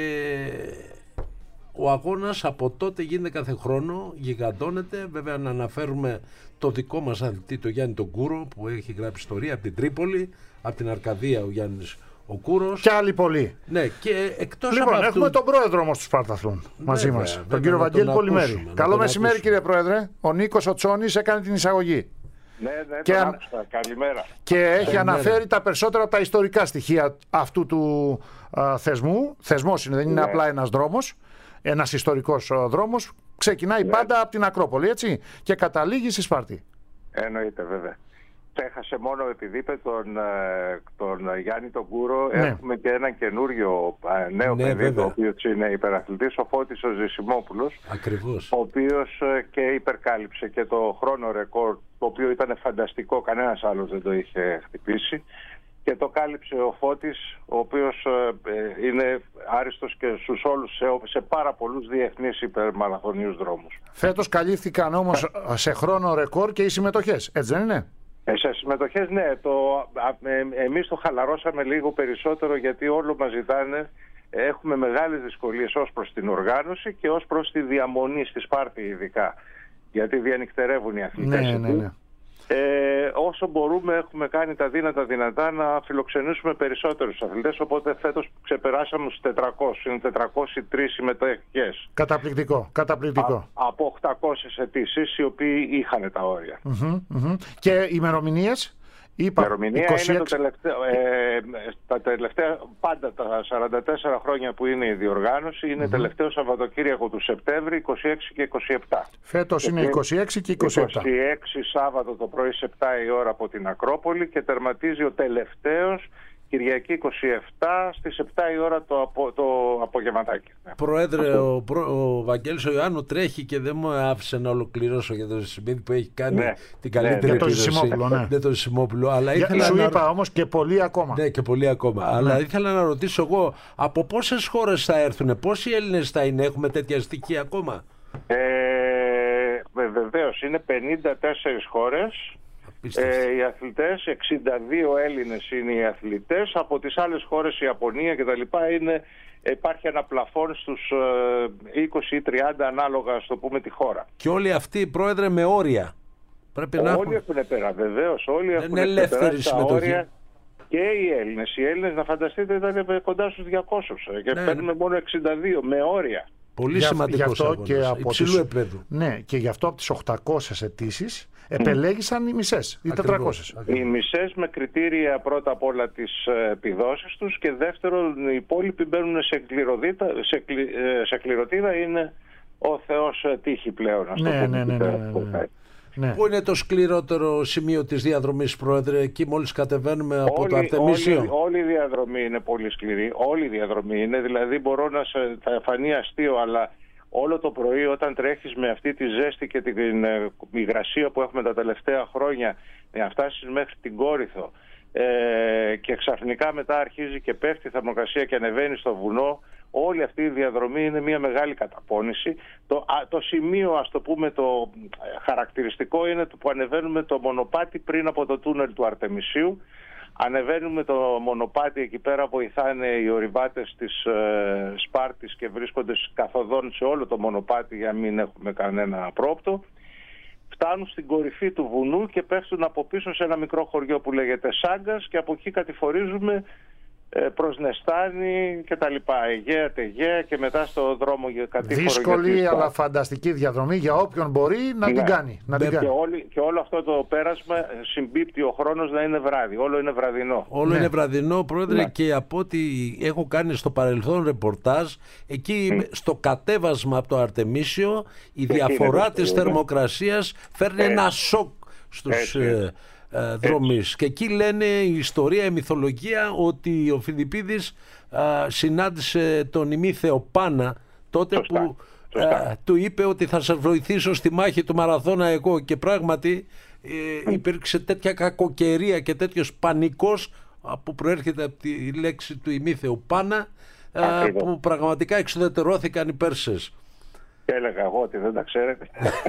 ο αγώνας από τότε γίνεται κάθε χρόνο, γιγαντώνεται. Βέβαια να αναφέρουμε το δικό μας αθλητή, το Γιάννη τον Κούρο, που έχει γράψει ιστορία από την Τρίπολη, από την Αρκαδία ο Γιάννης ο Κούρος. Και άλλοι πολλοί. Ναι, και εκτός λοιπόν, από έχουμε τον πρόεδρο όμως του Σπάρταθλον μαζί μας, τον κύριο Βαγγέλη Πολυμέρη. Καλό μεσημέρι, κύριε Πρόεδρε. Ο Νίκος ο Τσόνης έκανε την εισαγωγή. Ναι, τον άκουσα. Καλημέρα. Και έχει αναφέρει τα περισσότερα από τα ιστορικά στοιχεία αυτού του θεσμού. Θεσμός είναι, δεν είναι απλά ένας δρόμος, ένας ιστορικός δρόμος. Ξεκινάει πάντα από την Ακρόπολη, έτσι, και καταλήγει στη Σπάρτη. Εννοείται, βέβαια. Έχασε μόνο επειδή είπε τον Γιάννη τον Κούρο. Έχουμε και έναν καινούριο νέο παιδί, βέβαια, το οποίο είναι υπεραθλητής, ο Φώτης ο Ζησιμόπουλος. Ακριβώς. Ο οποίος και υπερκάλυψε και το χρόνο ρεκόρ, το οποίο ήταν φανταστικό, κανένας άλλος δεν το είχε χτυπήσει. και το κάλυψε ο Φώτης, ο οποίος είναι άριστος και στους όλους σε πάρα πολλούς διεθνείς υπερμαραθωνίους δρόμους. Φέτος καλύφθηκαν όμως σε χρόνο ρεκόρ και οι συμμετοχές, έτσι δεν είναι? Σε συμμετοχές, ναι. Εμείς το χαλαρώσαμε λίγο περισσότερο, γιατί όλο μας ζητάνε. Έχουμε μεγάλες δυσκολίες ως προς την οργάνωση και ως προς τη διαμονή στη Σπάρτη ειδικά, γιατί διανυκτερεύουν οι αθλητές. Ναι. Όσο μπορούμε έχουμε κάνει τα δυνατά να φιλοξενήσουμε περισσότερους αθλητές, οπότε φέτος ξεπεράσαμε τους 400, είναι 403 συμμετοχές. Καταπληκτικό. Από 800 αιτήσεις, οι οποίοι είχαν τα όρια. Και ημερομηνίες? Η ημερομηνία είναι τα τελευταία, πάντα τα 44 χρόνια που είναι η διοργάνωση, είναι τελευταίο Σαββατοκύριακο του Σεπτέμβρη, 26 και 27. Φέτος είναι 26 και 27. 26 Σάββατο το πρωί σε 7 η ώρα από την Ακρόπολη και τερματίζει ο τελευταίος Κυριακή 27 στις 7 η ώρα το απογευματάκι. Πρόεδρε, ο Βαγγέλης ο Ιωάννου τρέχει και δεν μου άφησε να ολοκληρώσω για το Σιμίδη που έχει κάνει την καλύτερη επίδοση. Ναι, το Ζησιμόπουλο. Αλλά σου είπα όμως και πολλοί ακόμα. Ναι, και πολλοί ακόμα. Αλλά ήθελα να ρωτήσω εγώ, από πόσες χώρες θα έρθουν, πόσοι Έλληνες θα είναι, έχουμε τέτοια στοιχεία ακόμα? Βεβαίως, είναι 54 χώρες. Οι αθλητές, 62 Έλληνες είναι οι αθλητές. Από τις άλλες χώρες, η Ιαπωνία κτλ. Υπάρχει ένα πλαφόν στους 20 ή 30 ανάλογα, στο πούμε, τη χώρα. Και όλοι αυτοί, Πρόεδρε, με όρια. Πρέπει όλοι έχουν πέρα, βεβαίως. Όλοι έχουν ελεύθερη συμμετοχή. Και οι Έλληνες. Οι Έλληνες, να φανταστείτε, ήταν κοντά στους 200 και παίρνουμε μόνο 62 με όρια. Πολύ σημαντικός αγώνας, υψηλού επίπεδου. Ναι, και γι' αυτό από τις 800 αιτήσεις επελέγησαν οι μισές, οι 400. Οι μισές με κριτήρια πρώτα απ' όλα τις επιδόσεις τους και δεύτερον οι υπόλοιποι μπαίνουν σε κληροτίδα, είναι ο Θεός τύχη πλέον. Ναι. Πού είναι το σκληρότερο σημείο της διαδρομής, Πρόεδρε? Εκεί μόλις κατεβαίνουμε από το Αρτεμίσιο. Όλη η διαδρομή είναι πολύ σκληρή. Όλη η διαδρομή είναι, δηλαδή θα φανεί αστείο, αλλά όλο το πρωί όταν τρέχεις με αυτή τη ζέστη και την υγρασία που έχουμε τα τελευταία χρόνια, να φτάσεις μέχρι την Κόρινθο και ξαφνικά μετά αρχίζει και πέφτει η θερμοκρασία και ανεβαίνει στο βουνό, όλη αυτή η διαδρομή είναι μια μεγάλη καταπώνηση. Το σημείο, ας το πούμε, το χαρακτηριστικό είναι που ανεβαίνουμε το μονοπάτι πριν από το τούνελ του Αρτεμισίου. Ανεβαίνουμε το μονοπάτι, εκεί πέρα βοηθάνε οι ορειβάτες της Σπάρτης και βρίσκονται καθοδόν σε όλο το μονοπάτι για να μην έχουμε κανένα απρόπτο. Φτάνουν στην κορυφή του βουνού και πέφτουν από πίσω σε ένα μικρό χωριό που λέγεται Σάγκας και από εκεί κατηφορίζουμε προς Νεστάνη και τα λοιπά, Αιγαία, Τεγαία και μετά στο δρόμο για κατήφορο. Δύσκολη αλλά φανταστική διαδρομή για όποιον μπορεί να την κάνει. Και όλο αυτό το πέρασμα συμπίπτει ο χρόνος να είναι βράδυ. Όλο είναι βραδινό. Όλο είναι βραδινό, Πρόεδρε, και από ό,τι έχω κάνει στο παρελθόν ρεπορτάζ, εκεί στο κατέβασμα από το Αρτεμίσιο η διαφορά της θερμοκρασίας φέρνει ένα σοκ στους δρομείς. Και εκεί λένε η ιστορία, η μυθολογία, ότι ο Φιδιπίδης συνάντησε τον ημίθεο Πάνα τότε που του είπε ότι θα σε βοηθήσω στη μάχη του μαραθώνα εγώ, και πράγματι υπήρξε τέτοια κακοκαιρία και τέτοιος πανικός που προέρχεται από τη λέξη του ημίθεου Πάνα, που πραγματικά εξουδετερώθηκαν οι Πέρσες. Και έλεγα εγώ ότι δεν τα ξέρετε.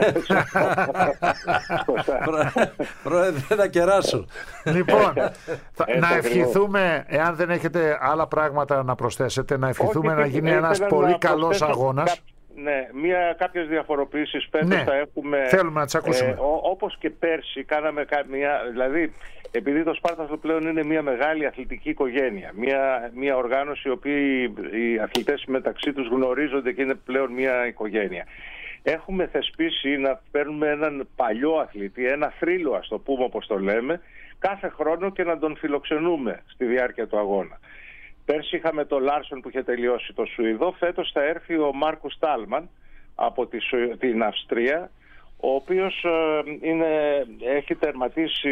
Πρόεδρε, να κεράσω. Λοιπόν, να ευχηθούμε, εάν δεν έχετε άλλα πράγματα να προσθέσετε, να ευχηθούμε να γίνει ένας πολύ καλός αγώνας. Ναι, κάποιες διαφοροποιήσεις φέτος θα έχουμε. Θέλουμε να τις ακούσουμε. Όπως και πέρσι κάναμε δηλαδή, επειδή το Σπάρταθλο πλέον είναι μια μεγάλη αθλητική οικογένεια, μια οργάνωση η οποία οι αθλητές μεταξύ τους γνωρίζονται και είναι πλέον μια οικογένεια. Έχουμε θεσπίσει να παίρνουμε έναν παλιό αθλητή, ένα θρύλο, ας το πούμε όπως το λέμε, κάθε χρόνο και να τον φιλοξενούμε στη διάρκεια του αγώνα. Πέρσι είχαμε τον Λάρσον που είχε τελειώσει το Σουηδό, φέτος θα έρθει ο Μάρκους Στάλμαν από την Αυστρία, ο οποίος έχει τερματίσει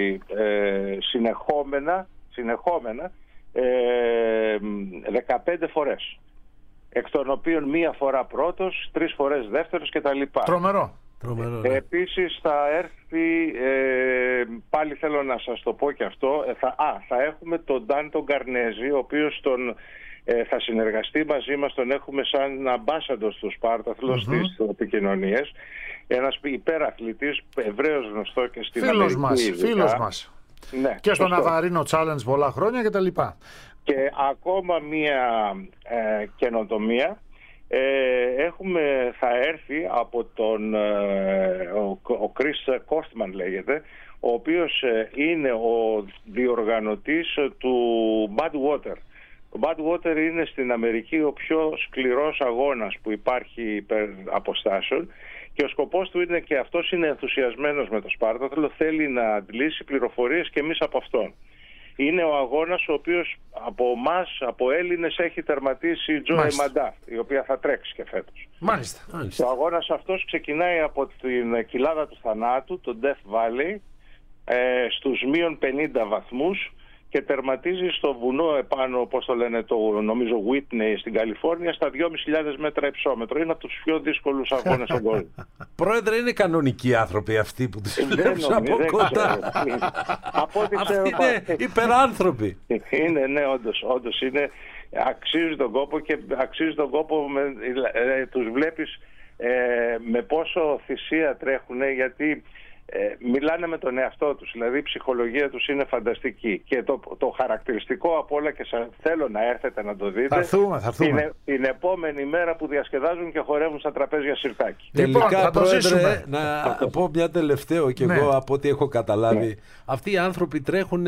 συνεχόμενα 15 φορές, εκ των οποίων μία φορά πρώτος, 3 φορές δεύτερος κτλ. Τρομερό. Επίσης θα έρθει, πάλι θέλω να σας το πω και αυτό, θα έχουμε τον Ντάντο Γκαρνέζη, ο οποίος θα συνεργαστεί μαζί μας, τον έχουμε σαν ambassador στο Σπάρταθλο στις επικοινωνίες. Ένας υπεραθλητής, ευρέως γνωστό και στην Αμερική. Φίλος μας. Ναι, και στο Ναβαρίνο Challenge πολλά χρόνια κτλ. Και ακόμα μία καινοτομία. Θα έρθει από ο Chris Kostman λέγεται, ο οποίος είναι ο διοργανωτής του Badwater. Το Badwater είναι στην Αμερική ο πιο σκληρός αγώνας που υπάρχει υπέρ αποστάσεων και ο σκοπός του είναι, και αυτός είναι ενθουσιασμένος με το Σπάρταθλο, θέλει να αντλήσει πληροφορίες και εμείς από αυτόν. Είναι ο αγώνας ο οποίος από εμάς, από Έλληνες, έχει τερματίσει η Τζόε Μαντά, η οποία θα τρέξει και φέτος. Μάλιστα. Ο αγώνας αυτός ξεκινάει από την κοιλάδα του θανάτου, το Death Valley, στους μείον 50 βαθμούς και τερματίζει στο βουνό επάνω, όπως το λένε, νομίζω Whitney στην Καλιφόρνια, στα 2.500 μέτρα υψόμετρο. Είναι από τους πιο δύσκολους αγώνες στον κόσμο. Πρόεδρε, είναι κανονικοί άνθρωποι αυτοί που τους βλέπεις από κοντά? Από ό,τι ξέρω, είναι υπεράνθρωποι. Είναι, ναι, όντως είναι. Αξίζει τον κόπο και αξίζει τον κόπο. Τους βλέπεις με πόσο θυσία τρέχουν, γιατί μιλάνε με τον εαυτό τους, δηλαδή η ψυχολογία τους είναι φανταστική. Και το χαρακτηριστικό από όλα, και θέλω να έρθετε να το δείτε, θα έρθουμε. την επόμενη μέρα που διασκεδάζουν και χορεύουν στα τραπέζια σιρτάκι. Τελικά, Πρόεδρε, να πω μια τελευταίο κι εγώ, από ό,τι έχω καταλάβει. Αυτοί οι άνθρωποι τρέχουν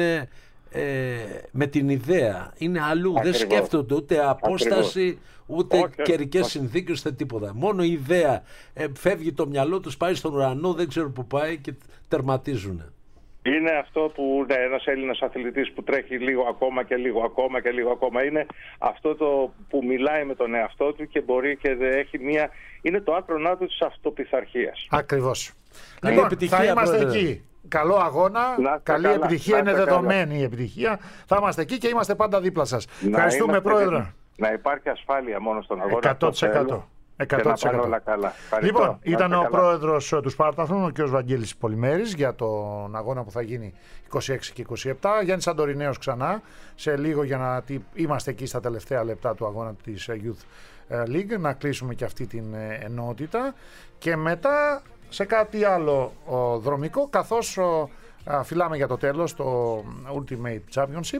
με την ιδέα. Είναι αλλού. Δεν σκέφτονται ούτε απόσταση, ούτε καιρικές συνθήκες, ούτε τίποτα. Μόνο η ιδέα. Φεύγει το μυαλό τους, πάει στον ουρανό, δεν ξέρω που πάει και τερματίζουν. Είναι αυτό που ένας Έλληνας αθλητής που τρέχει λίγο ακόμα και λίγο ακόμα και λίγο ακόμα. Είναι αυτό το που μιλάει με τον εαυτό του και μπορεί και έχει μια. Είναι το άκρονά του της αυτοπιθαρχίας. Ακριβώς. Λοιπόν, θα είμαστε εκεί. Καλό αγώνα, καλή επιτυχία, είναι δεδομένη η επιτυχία. Θα είμαστε εκεί και είμαστε πάντα δίπλα σας. Ευχαριστούμε, Πρόεδρε. Να υπάρχει ασφάλεια μόνο στον αγώνα. 100%. 100%. Λοιπόν, ήταν ο πρόεδρος του Σπάρταθλου, ο κ. Βαγγέλης Πολυμέρης, για τον αγώνα που θα γίνει 26 και 27. Γιάννης Αντορινέος ξανά σε λίγο, για να είμαστε εκεί στα τελευταία λεπτά του αγώνα της Youth League, να κλείσουμε και αυτή την ενότητα και μετά σε κάτι άλλο δρομικό, καθώς φυλάμε για το τέλος το Ultimate Championship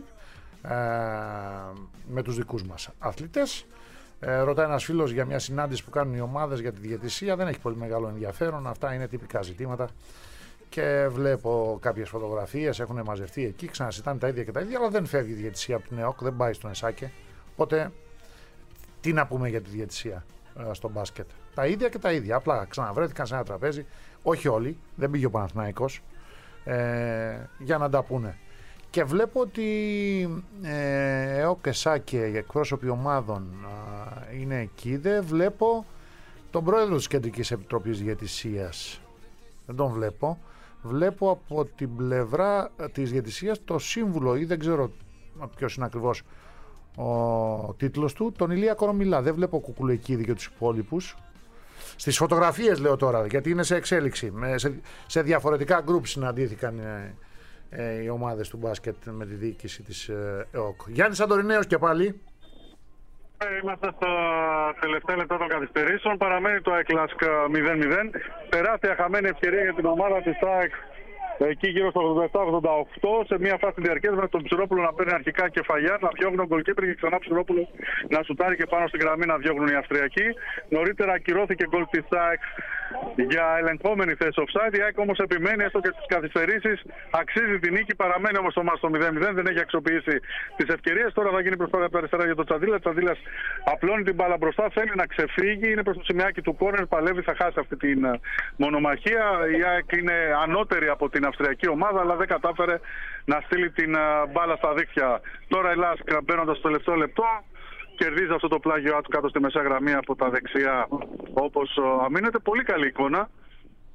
με τους δικούς μας αθλητές. Ρωτάει ένας φίλος για μια συνάντηση που κάνουν οι ομάδες για τη διαιτησία. Δεν έχει πολύ μεγάλο ενδιαφέρον. Αυτά είναι τυπικά ζητήματα. Και βλέπω κάποιες φωτογραφίες, έχουν μαζευτεί εκεί, ξανασυζητάνε τα ίδια και τα ίδια, αλλά δεν φεύγει η διαιτησία από την ΕΟΚ, δεν πάει στον ΕΣΑΚΕ. Οπότε, τι να πούμε για τη διαιτησία στο μπάσκετ? Τα ίδια και τα ίδια. Απλά ξαναβρέθηκαν σε ένα τραπέζι. Όχι όλοι, δεν πήγε ο Παναθηναϊκός, για να τα πούνε. Και βλέπω ότι ΕΟΚ, ΕΣΑΚΕ, οι εκπρόσωποι ομάδων είναι εκεί. Δεν βλέπω τον πρόεδρο της Κεντρικής Επιτροπής Διαιτησίας. Δεν τον βλέπω. Βλέπω από την πλευρά της διαιτησίας το σύμβουλο, ή δεν ξέρω ποιος είναι ακριβώς ο τίτλος του, τον Ηλία Κορομιλά. Δεν βλέπω Κουκουλεκίδη και τους υπόλοιπους. Στις φωτογραφίες λέω τώρα, γιατί είναι σε εξέλιξη. Σε διαφορετικά γκρουπ συναντήθηκαν οι ομάδες του μπάσκετ με τη διοίκηση της ΕΟΚ. Γιάννης Αντορινέος και πάλι. Είμαστε στα τελευταία λεπτά των καθυστερήσεων. Παραμένει το ΑΕΚΛΑΣΚ 0-0. Τεράστια χαμένη ευκαιρία για την ομάδα της ΑΕΚ εκεί γύρω στο 87-88. Σε μια φάση διαρκείας με τον Ψηρόπουλο να παίρνει αρχικά κεφαλιά, να διώχνει τον γκολκίπερ και ξανά Ψηρόπουλο να σουτάρει και πάνω στην γραμμή να διώχνουν οι Αυστριακοί. Νωρίτερα ακυρώθηκε γκολ της ΑΕΚ για ελεγχόμενη θέση offside. Η ΑΕΚ όμως επιμένει έστω και στις καθυστερήσεις. Αξίζει την νίκη, παραμένει όμως το μάτς στο 0-0. Δεν έχει αξιοποιήσει τις ευκαιρίες. Τώρα θα γίνει προσπάθεια από τα αριστερά για τον Τσαντίλα. Τσαντίλας απλώνει την μπάλα μπροστά, θέλει να ξεφύγει. Είναι προς το σημειάκι του κόρνερ. Παλεύει, θα χάσει αυτή την μονομαχία. Η ΑΕΚ είναι ανώτερη από την Αυστριακή ομάδα, αλλά δεν κατάφερε να στείλει την μπάλα στα δίχτυα. Τώρα η ΛΑΣΚ, μπαίνοντας στο τελευταίο λεπτό, κερδίζει αυτό το πλάγιο του κάτω στη μεσαία γραμμή από τα δεξιά, όπως αμήνεται. Πολύ καλή εικόνα.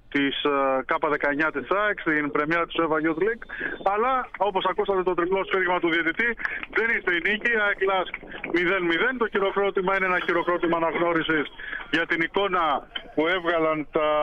της K19 της ΑΕΚ στην πρεμιέρα της UEFA Youth League. Αλλά όπως ακούσατε το τριπλό σφύριγμα του διαιτητή, δεν είναι η νίκη. ΑΕΚ Lask 0-0. Το χειροκρότημα είναι ένα χειροκρότημα αναγνώρισης για την εικόνα που έβγαλαν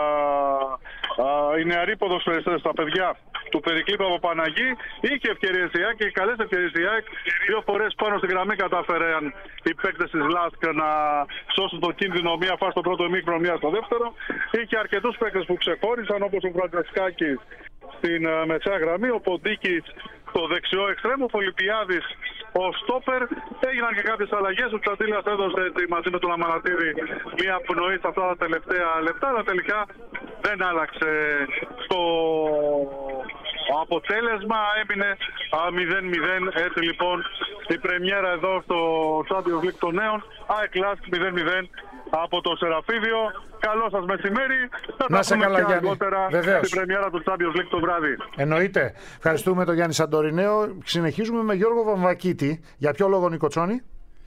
οι νεαροί ποδοσφαιριστές, τα παιδιά του Περικλή Παπαπαναγή. Είχε ευκαιρίες η ΑΕΚ και καλές ευκαιρίες η ΑΕΚ. 2 φορές πάνω στη γραμμή κατάφεραν οι παίκτες της Lask να σώσουν το κίνδυνο, μία φάση στο πρώτο ημίχρονο, μία στο δεύτερο. Είχε αρκετούς παίκτες που ξεχώρισαν, όπως ο Φραντζεσκάκης στην μεσαία γραμμή, ο Ποντίκης στο δεξιό εξτρέμο, ο Φολιπιάδης ο στόπερ. Έγιναν και κάποιες αλλαγές. Ο Τσατήλας έδωσε μαζί με τον Αμανατίδη μία πνοή σε αυτά τα τελευταία λεπτά, αλλά τελικά δεν άλλαξε το αποτέλεσμα. Έμεινε 0-0. Έτσι λοιπόν η πρεμιέρα εδώ στο Champions League των νέων. ΑΕΚ Lask 0-0 από το Σεραφίδιο. Καλό σας μεσημέρι. Να σε καλά, Γιάννη. Αργότερα στην πρεμιέρα του Champions League το βράδυ. Εννοείται. Ευχαριστούμε τον Γιάννη Σαντορινέο. Συνεχίζουμε με Γιώργο Βαμβακίτη. Για ποιο λόγο, Νικοτσόνη?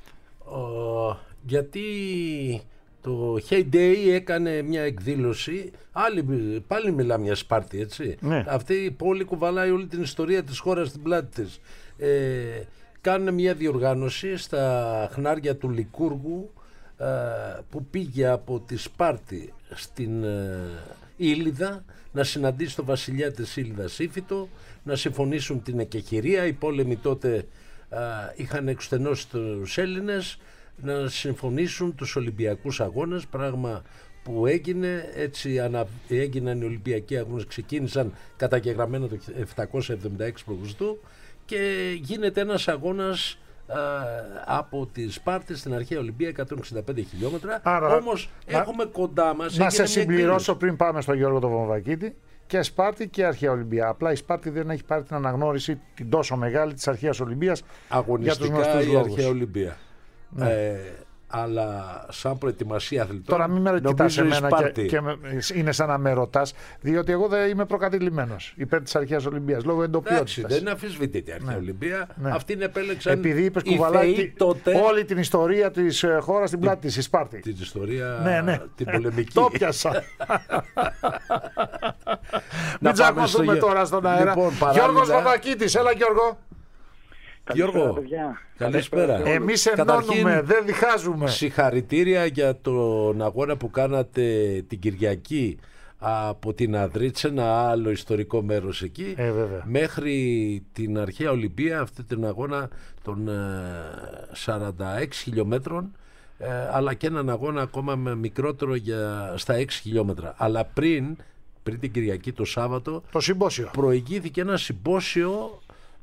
Γιατί το Heyday έκανε μια εκδήλωση. Πάλι μιλάμε για Σπάρτη, έτσι. Ναι. Αυτή η πόλη κουβαλάει όλη την ιστορία της χώρας στην πλάτη της. Κάνουν μια διοργάνωση στα χνάρια του Λικούργου, που πήγε από τη Σπάρτη στην Ήλιδα να συναντήσει τον βασιλιά της Ήλιδας Ήφιτο, να συμφωνήσουν την εκεχηρία. Οι πόλεμοι τότε είχαν εξουθενώσει τους Έλληνες, να συμφωνήσουν τους Ολυμπιακούς Αγώνες, πράγμα που έγινε. Έτσι έγιναν οι Ολυμπιακοί Αγώνες, ξεκίνησαν καταγεγραμμένα το 776 π.Χ. και γίνεται ένας αγώνας από τη Σπάρτη στην αρχαία Ολυμπία, 165 χιλιόμετρα. Όμως έχουμε κοντά μας. Να σε συμπληρώσω πριν πάμε στον Γιώργο τον Βαμβακίτη. Και Σπάρτη και αρχαία Ολυμπία. Απλά η Σπάρτη δεν έχει πάρει την αναγνώριση την τόσο μεγάλη της αρχαίας Ολυμπίας. Αγωνιστικά η αρχαία Ολυμπία. Ναι. Αλλά σαν προετοιμασία αθλητών. Τώρα μην με κοιτάς εμένα και είναι σαν να με ρωτάς, διότι εγώ δεν είμαι προκατηλημένος υπέρ της αρχαίας Ολυμπίας λόγω εντοπιότητας. Δεν αμφισβητείται η αρχαία Ολυμπία. Ναι. Αυτήν επέλεξαν. Επειδή είπες κουβαλάει όλη την ιστορία της χώρας στην πλάτη της, η Σπάρτη. Την ιστορία, την πολεμική. Το πιάσα. Μην τσακωθούμε τώρα στον αέρα. Γιώργος Βαμβακίτης, έλα Γιώργο. Γιώργο, καλησπέρα. Εμείς ενώνουμε, δεν διχάζουμε. Συγχαρητήρια για τον αγώνα που κάνατε την Κυριακή από την Αδρίτσε, ένα άλλο ιστορικό μέρος εκεί, μέχρι την αρχαία Ολυμπία, αυτή την αγώνα των 46 χιλιόμετρων, αλλά και έναν αγώνα ακόμα μικρότερο στα 6 χιλιόμετρα. Αλλά πριν την Κυριακή, το Σάββατο, το συμπόσιο, προηγήθηκε ένα συμπόσιο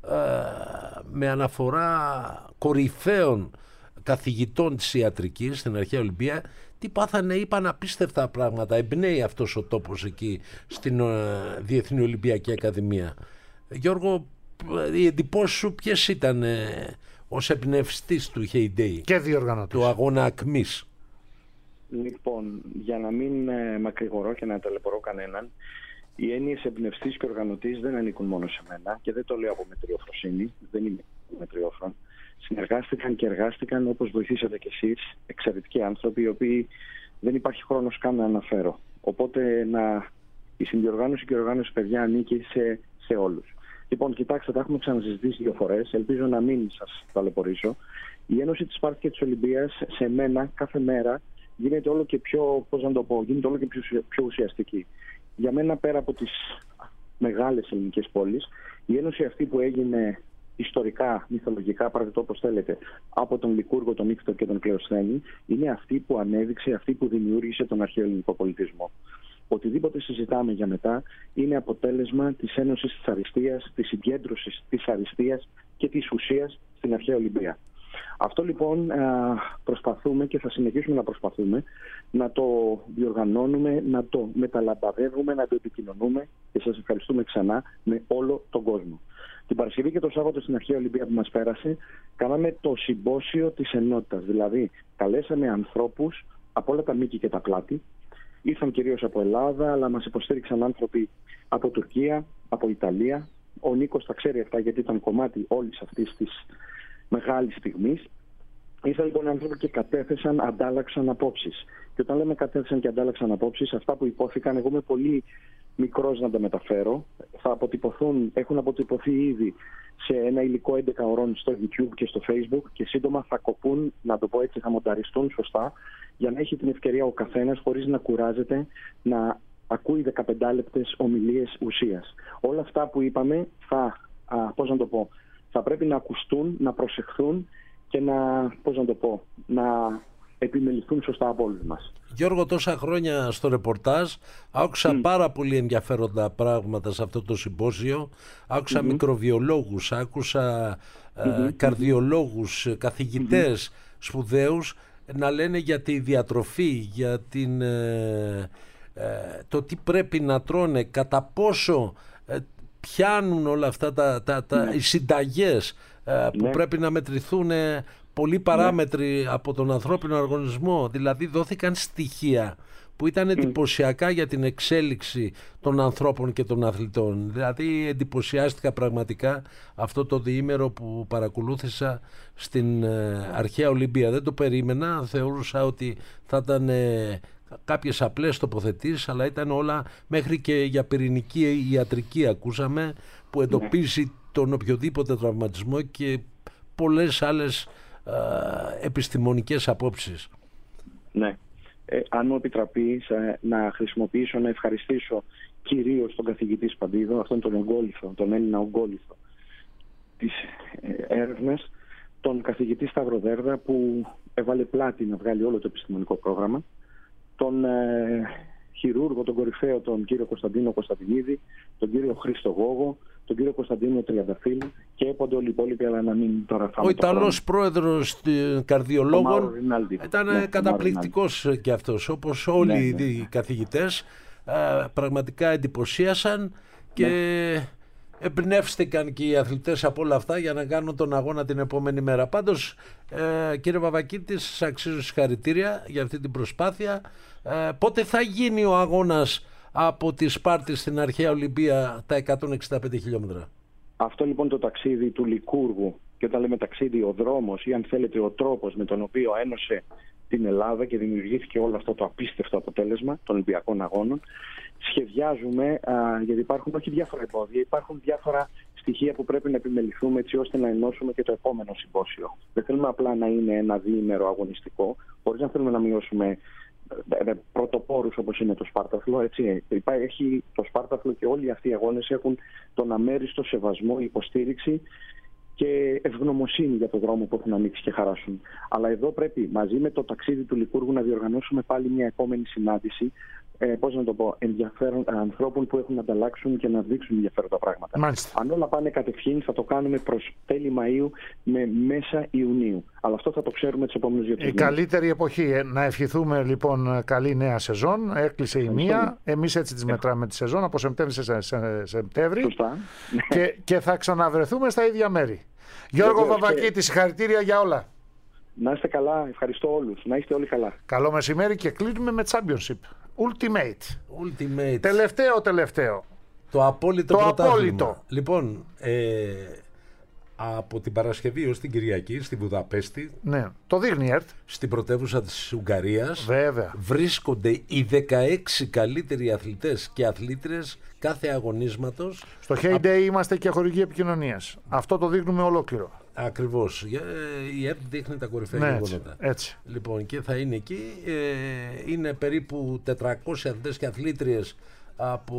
με αναφορά κορυφαίων καθηγητών της ιατρικής στην αρχαία Ολυμπία. Τι πάθανε, είπαν απίστευτα πράγματα. Εμπνέει αυτός ο τόπος εκεί στην Διεθνή Ολυμπιακή Ακαδημία. Γιώργο, οι εντυπώσεις σου ποιες ήταν ως εμπνευστής του Heyday και διοργανωτής του αγώνα ακμής? Λοιπόν, για να μην μακρηγορώ και να ταλαιπωρώ κανέναν, οι έννοιες εμπνευστής και οργανωτής δεν ανήκουν μόνο σε μένα και δεν το λέω από μετριοφροσύνη, δεν είμαι μετριόφρον. Συνεργάστηκαν και εργάστηκαν, όπως βοηθήσατε κι εσείς, εξαιρετικοί άνθρωποι, οι οποίοι δεν υπάρχει χρόνος καν να αναφέρω. Οπότε η συνδιοργάνωση και η οργάνωση, παιδιά, ανήκει σε όλους. Λοιπόν, κοιτάξτε, τα έχουμε ξανασυζητήσει 2 φορές, ελπίζω να μην σας ταλαιπωρήσω. Η Ένωση της Σπάρτης και της Ολυμπίας σε μένα κάθε μέρα γίνεται όλο και πιο, γίνεται όλο και πιο ουσιαστική. Για μένα, πέρα από τις μεγάλες ελληνικές πόλεις, η ένωση αυτή που έγινε ιστορικά, μυθολογικά, πάρτε το όπως θέλετε, από τον Λικούργο, τον Ήφιτο και τον Κλεοσθένη, είναι αυτή που ανέδειξε, αυτή που δημιούργησε τον αρχαίο ελληνικό πολιτισμό. Οτιδήποτε συζητάμε για μετά είναι αποτέλεσμα της ένωσης της αριστείας, της συγκέντρωσης της αριστείας και της ουσίας στην αρχαία Ολυμπία. Αυτό λοιπόν προσπαθούμε και θα συνεχίσουμε να προσπαθούμε να το διοργανώνουμε, να το μεταλαμπαδεύουμε, να το επικοινωνούμε και σας ευχαριστούμε ξανά με όλο τον κόσμο. Την Παρασκευή και το Σάββατο στην αρχαία Ολυμπία που μας πέρασε κάναμε το συμπόσιο της ενότητας, δηλαδή καλέσαμε ανθρώπους από όλα τα μήκη και τα πλάτη, ήρθαν κυρίως από Ελλάδα αλλά μας υποστήριξαν άνθρωποι από Τουρκία, από Ιταλία. Ο Νίκος τα ξέρει αυτά γιατί ήταν κομμάτι όλης αυτής της μεγάλη στιγμής. Ήρθαν λοιπόν άνθρωποι και κατέθεσαν, αντάλλαξαν απόψεις. Και όταν λέμε κατέθεσαν και αντάλλαξαν απόψεις, αυτά που υπόθηκαν, εγώ είμαι πολύ μικρός να τα μεταφέρω. Έχουν αποτυπωθεί ήδη σε ένα υλικό 11 ωρών στο YouTube και στο Facebook και σύντομα θα κοπούν, να το πω έτσι, θα μονταριστούν σωστά, για να έχει την ευκαιρία ο καθένας, χωρίς να κουράζεται, να ακούει 15 λεπτές ομιλίες ουσίας. Όλα αυτά που είπαμε θα πρέπει να ακουστούν, να προσεχθούν και να επιμεληθούν σωστά από όλους μας. Γιώργο, τόσα χρόνια στο ρεπορτάζ άκουσα πάρα πολύ ενδιαφέροντα πράγματα σε αυτό το συμπόσιο. Άκουσα μικροβιολόγους, άκουσα καρδιολόγους, καθηγητές σπουδαίους να λένε για τη διατροφή, για το τι πρέπει να τρώνε, κατά πόσο πιάνουν όλα αυτά οι συνταγές που πρέπει να μετρηθούν πολλοί παράμετροι από τον ανθρώπινο οργανισμό. Δηλαδή δόθηκαν στοιχεία που ήταν εντυπωσιακά για την εξέλιξη των ανθρώπων και των αθλητών. Δηλαδή εντυπωσιάστηκα πραγματικά αυτό το διήμερο που παρακολούθησα στην αρχαία Ολυμπία. Δεν το περίμενα, θεωρούσα ότι θα ήταν κάποιες απλές τοποθετήσεις, αλλά ήταν όλα, μέχρι και για πυρηνική ιατρική ακούσαμε, που εντοπίζει τον οποιοδήποτε τραυματισμό και πολλές άλλες επιστημονικές απόψεις. Ναι. Αν μου επιτραπεί να χρησιμοποιήσω, να ευχαριστήσω κυρίως τον καθηγητή Σπαντίδο, αυτόν τον Έλληνα ογκόληθο της έρευνας, τον καθηγητή Σταυροδέρδα που έβαλε πλάτη να βγάλει όλο το επιστημονικό πρόγραμμα, τον χειρούργο, τον κορυφαίο, τον κύριο Κωνσταντίνο Κωνσταντινίδη, τον κύριο Χρήστο Γόγο, τον κύριο Κωνσταντίνο Τριανταφύλλου και έπονται όλοι οι υπόλοιποι, αλλά να μην τώρα φάμε. Ο Ιταλός πρόεδρος καρδιολόγων ήταν καταπληκτικός και αυτός, όπως όλοι οι καθηγητές. Πραγματικά εντυπωσίασαν και εμπνεύστηκαν και οι αθλητές από όλα αυτά για να κάνουν τον αγώνα την επόμενη μέρα. Πάντως, κύριε Βαβακίτη, σας αξίζω συγχαρητήρια για αυτή την προσπάθεια. Πότε θα γίνει ο αγώνας από τη Σπάρτη στην αρχαία Ολυμπία τα 165 χιλιόμετρα? Αυτό λοιπόν το ταξίδι του Λικούργου, και όταν λέμε ταξίδι, ο δρόμος ή αν θέλετε ο τρόπος με τον οποίο ένωσε την Ελλάδα και δημιουργήθηκε όλο αυτό το απίστευτο αποτέλεσμα των Ολυμπιακών Αγώνων, σχεδιάζουμε, γιατί υπάρχουν όχι διάφορα εμπόδια, υπάρχουν διάφορα στοιχεία που πρέπει να επιμεληθούμε έτσι ώστε να ενώσουμε και το επόμενο συμπόσιο. Δεν θέλουμε απλά να είναι ένα διήμερο αγωνιστικό, χωρίς να θέλουμε να μειώσουμε πρωτοπόρους όπως είναι το Σπάρταθλο. Έτσι. Έχει το Σπάρταθλο και όλοι αυτοί οι αγώνες έχουν τον αμέριστο σεβασμό, υποστήριξη και ευγνωμοσύνη για τον δρόμο που έχουν ανοίξει και χαράσουν. Αλλά εδώ πρέπει μαζί με το ταξίδι του Λικούργου να διοργανώσουμε πάλι μια επόμενη συνάντηση, ανθρώπων που έχουν να ανταλλάξουν και να δείξουν ενδιαφέροντα πράγματα. Μάλιστα. Αν όλα πάνε κατευθείαν, θα το κάνουμε προς τέλη Μαΐου με μέσα Ιουνίου. Αλλά αυτό θα το ξέρουμε τις επόμενες 2-3 μήνες. Η καλύτερη εποχή. Να ευχηθούμε λοιπόν καλή νέα σεζόν. Έκλεισε η μία. Εμείς έτσι τις μετράμε τη σεζόν, από Σεπτέμβρη σε Σεπτέμβρη. Σωστά. Και θα ξαναβρεθούμε στα ίδια μέρη. Γιώργο Βαβακίτη, συγχαρητήρια για όλα. Να είστε καλά, ευχαριστώ όλους. Να είστε όλοι καλά. Καλό μεσημέρι και κλείνουμε με Championship. Ultimate. Τελευταίο. Το απόλυτο πρωτάθλημα. Λοιπόν, από την Παρασκευή ως την Κυριακή στη Βουδαπέστη, ναι, το δείχνει η ΕΡΤ, στην πρωτεύουσα της Ουγγαρίας, βέβαια, βρίσκονται οι 16 καλύτεροι αθλητές και αθλήτρες κάθε αγωνίσματος. Στο Heyday είμαστε και χορηγοί επικοινωνίας. Αυτό το δείχνουμε ολόκληρο. Ακριβώς. Η ΕΡΤ δείχνει τα κορυφαία γεγονότα. Έτσι. Λοιπόν, και θα είναι εκεί. Είναι περίπου 400 αθλητές και αθλήτριες από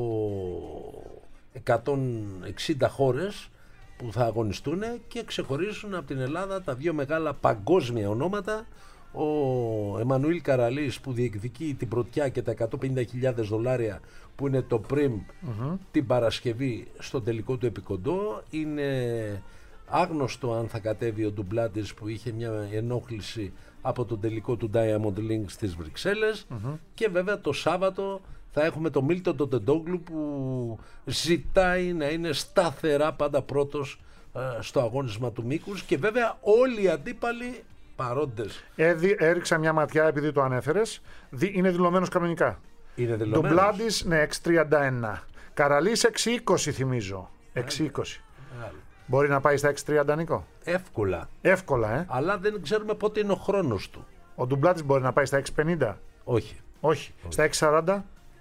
160 χώρες που θα αγωνιστούν και ξεχωρίσουν από την Ελλάδα τα δύο μεγάλα παγκόσμια ονόματα. Ο Εμμανουήλ Καραλής που διεκδικεί την πρωτιά και τα $150,000 που είναι το πριμ την Παρασκευή στο τελικό του επικοντό. Είναι άγνωστο αν θα κατέβει ο Ντουμπλάντης που είχε μια ενόχληση από τον τελικό του Diamond League στις Βρυξέλλες. Και βέβαια το Σάββατο θα έχουμε τον Μίλτον τον Τεντόγλου που ζητάει να είναι σταθερά πάντα πρώτος στο αγώνισμα του μήκους, και βέβαια όλοι οι αντίπαλοι παρόντες. Έριξα μια ματιά επειδή το ανέφερες. Είναι δηλωμένος κανονικά. Είναι δηλωμένος. Ντουμπλάντης, ναι, 6.31. Καραλής 6.20 θυμίζω. 6.20. Μπορεί να πάει στα 6.30, Νίκο. Εύκολα. Εύκολα, Αλλά δεν ξέρουμε πότε είναι ο χρόνος του. Ο Ντουμπλάτης μπορεί να πάει στα 6.50. Όχι. Στα 6.40.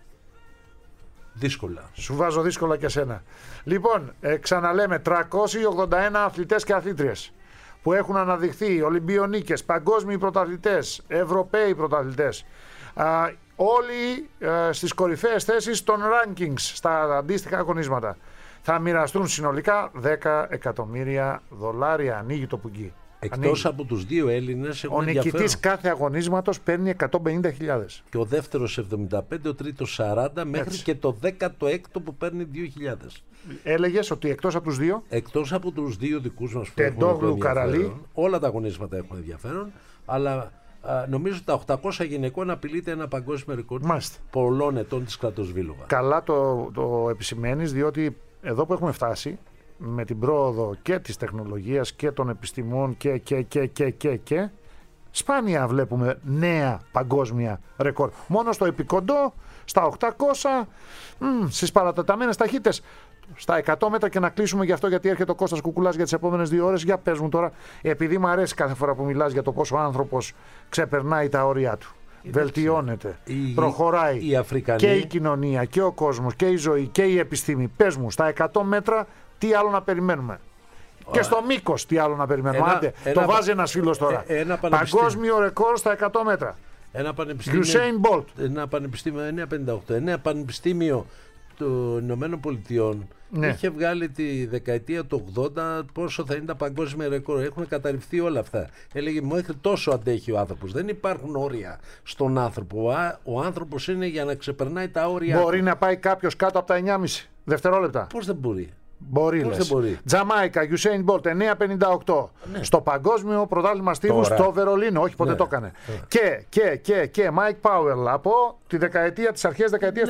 Δύσκολα. Σου βάζω δύσκολα και σένα. Λοιπόν, ξαναλέμε, 381 αθλητές και αθλήτριες που έχουν αναδειχθεί, Ολυμπιονίκες, παγκόσμιοι πρωταθλητές, Ευρωπαίοι πρωταθλητές. Όλοι στις κορυφαίες θέσεις των rankings στα αντίστοιχα αγωνίσματα. Θα μοιραστούν συνολικά 10 εκατομμύρια δολάρια. Ανοίγει το πουγγί. Εκτός από τους δύο Έλληνες έχουν ενδιαφέρον. Ο νικητής κάθε αγωνίσματος παίρνει 150.000. Και ο δεύτερος 75, ο τρίτος 40, μέχρι και το 16ο που παίρνει 2.000. Έλεγες ότι εκτός από τους δύο. Εκτός από τους δύο δικούς μας που Τεντόγλου, Καραλή. Όλα τα αγωνίσματα έχουν ενδιαφέρον, αλλά νομίζω τα 800 γυναικών απειλείται ένα παγκόσμιο ρεκόρ πολλών ετών της Κρατοσβήλωβα. Καλά το επισημαίνεις, διότι εδώ που έχουμε φτάσει, με την πρόοδο και της τεχνολογίας και των επιστημών και σπάνια βλέπουμε νέα παγκόσμια ρεκόρ. Μόνο στο επικοντό, στα 800, στις παρατεταμένες ταχύτητες. Στα 100 μέτρα και να κλείσουμε γι' αυτό, γιατί έρχεται ο Κώστας Κουκουλάς για τις επόμενες 2 ώρες. Για πες μου τώρα, επειδή μου αρέσει κάθε φορά που μιλάς για το πόσο ο άνθρωπος ξεπερνάει τα όρια του. Βελτιώνεται, προχωράει και η κοινωνία και ο κόσμος και η ζωή και η επιστήμη. Πες μου, στα 100 μέτρα τι άλλο να περιμένουμε. Και στο μήκος τι άλλο να περιμένουμε. Άντε, το βάζει ένας φίλος τώρα. Παγκόσμιο ρεκόρ στα 100 μέτρα. Ένα πανεπιστήμιο, Usain Bolt. Ένα πανεπιστήμιο 958. Ένα πανεπιστήμιο των Ηνωμένων Πολιτειών είχε βγάλει τη δεκαετία του 80 πόσο θα είναι τα παγκόσμια ρεκόρ. Έχουν καταρριφθεί όλα αυτά. Έλεγε μέχρι τόσο αντέχει ο άνθρωπος. Δεν υπάρχουν όρια στον άνθρωπο. Ο άνθρωπος είναι για να ξεπερνάει τα όρια. Μπορεί να πάει κάποιος κάτω από τα 9,5 δευτερόλεπτα. Πώς δεν μπορεί. Μπορεί, λες. Τζαμάικα, Usain Bolt 9.58. Στο παγκόσμιο πρωτάθλημα στίβου στο Βερολίνο. Όχι, ποτέ το έκανε. Και Mike Powell από τη δεκαετία, τις αρχές δεκαετίας του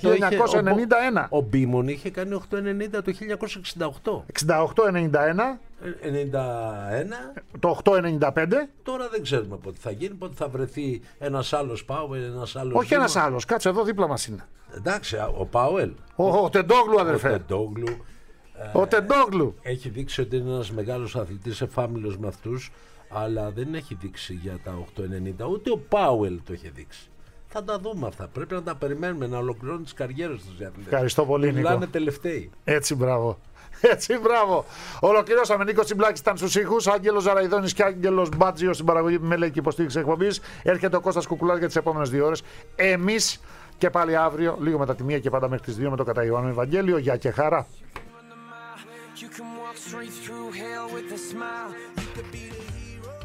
1991. Ο Μπίμον είχε κάνει 8.90 το 1968. 68-91. 91. Το 8.95. Τώρα δεν ξέρουμε πότε θα γίνει, πότε θα βρεθεί ένας άλλος Πάουελ, ένας άλλος. Όχι ένας άλλος, κάτσε εδώ δίπλα μας είναι. Εντάξει, ο Πάουελ. Ο Τεντόγλου, αδερφέ. Ο Τεντόγλου. Έχει δείξει ότι είναι ένας μεγάλος αθλητής, εφάμιλος με αυτούς, αλλά δεν έχει δείξει για τα 8.90. Ούτε ο Πάουελ το είχε δείξει. Θα τα δούμε αυτά. Πρέπει να τα περιμένουμε να ολοκληρώνουν τις καριέρες τους. Ευχαριστώ πολύ, Νίκο. Μιλάνε τελευταίοι. Έτσι, μπράβο. Έτσι, μπράβο. Ολοκληρώσαμε. Νίκος Τσιμπλάκης ήταν στους ήχους, Άγγελος Ζαραϊδόνης και Άγγελος Μπάτζιος στην παραγωγή επιμέλεια και υποστήριξη εκπομπής. Έρχεται ο Κώστας Κουκουλάς για τις επόμενες 2 ώρες. Εμείς και πάλι αύριο, λίγο μετά τη 1 και πάντα μέχρι τις 2 με το κατά Ιωάννου Ευαγγέλιο. Γεια και χαρά. You can walk straight through hell with a smile. You could be the hero.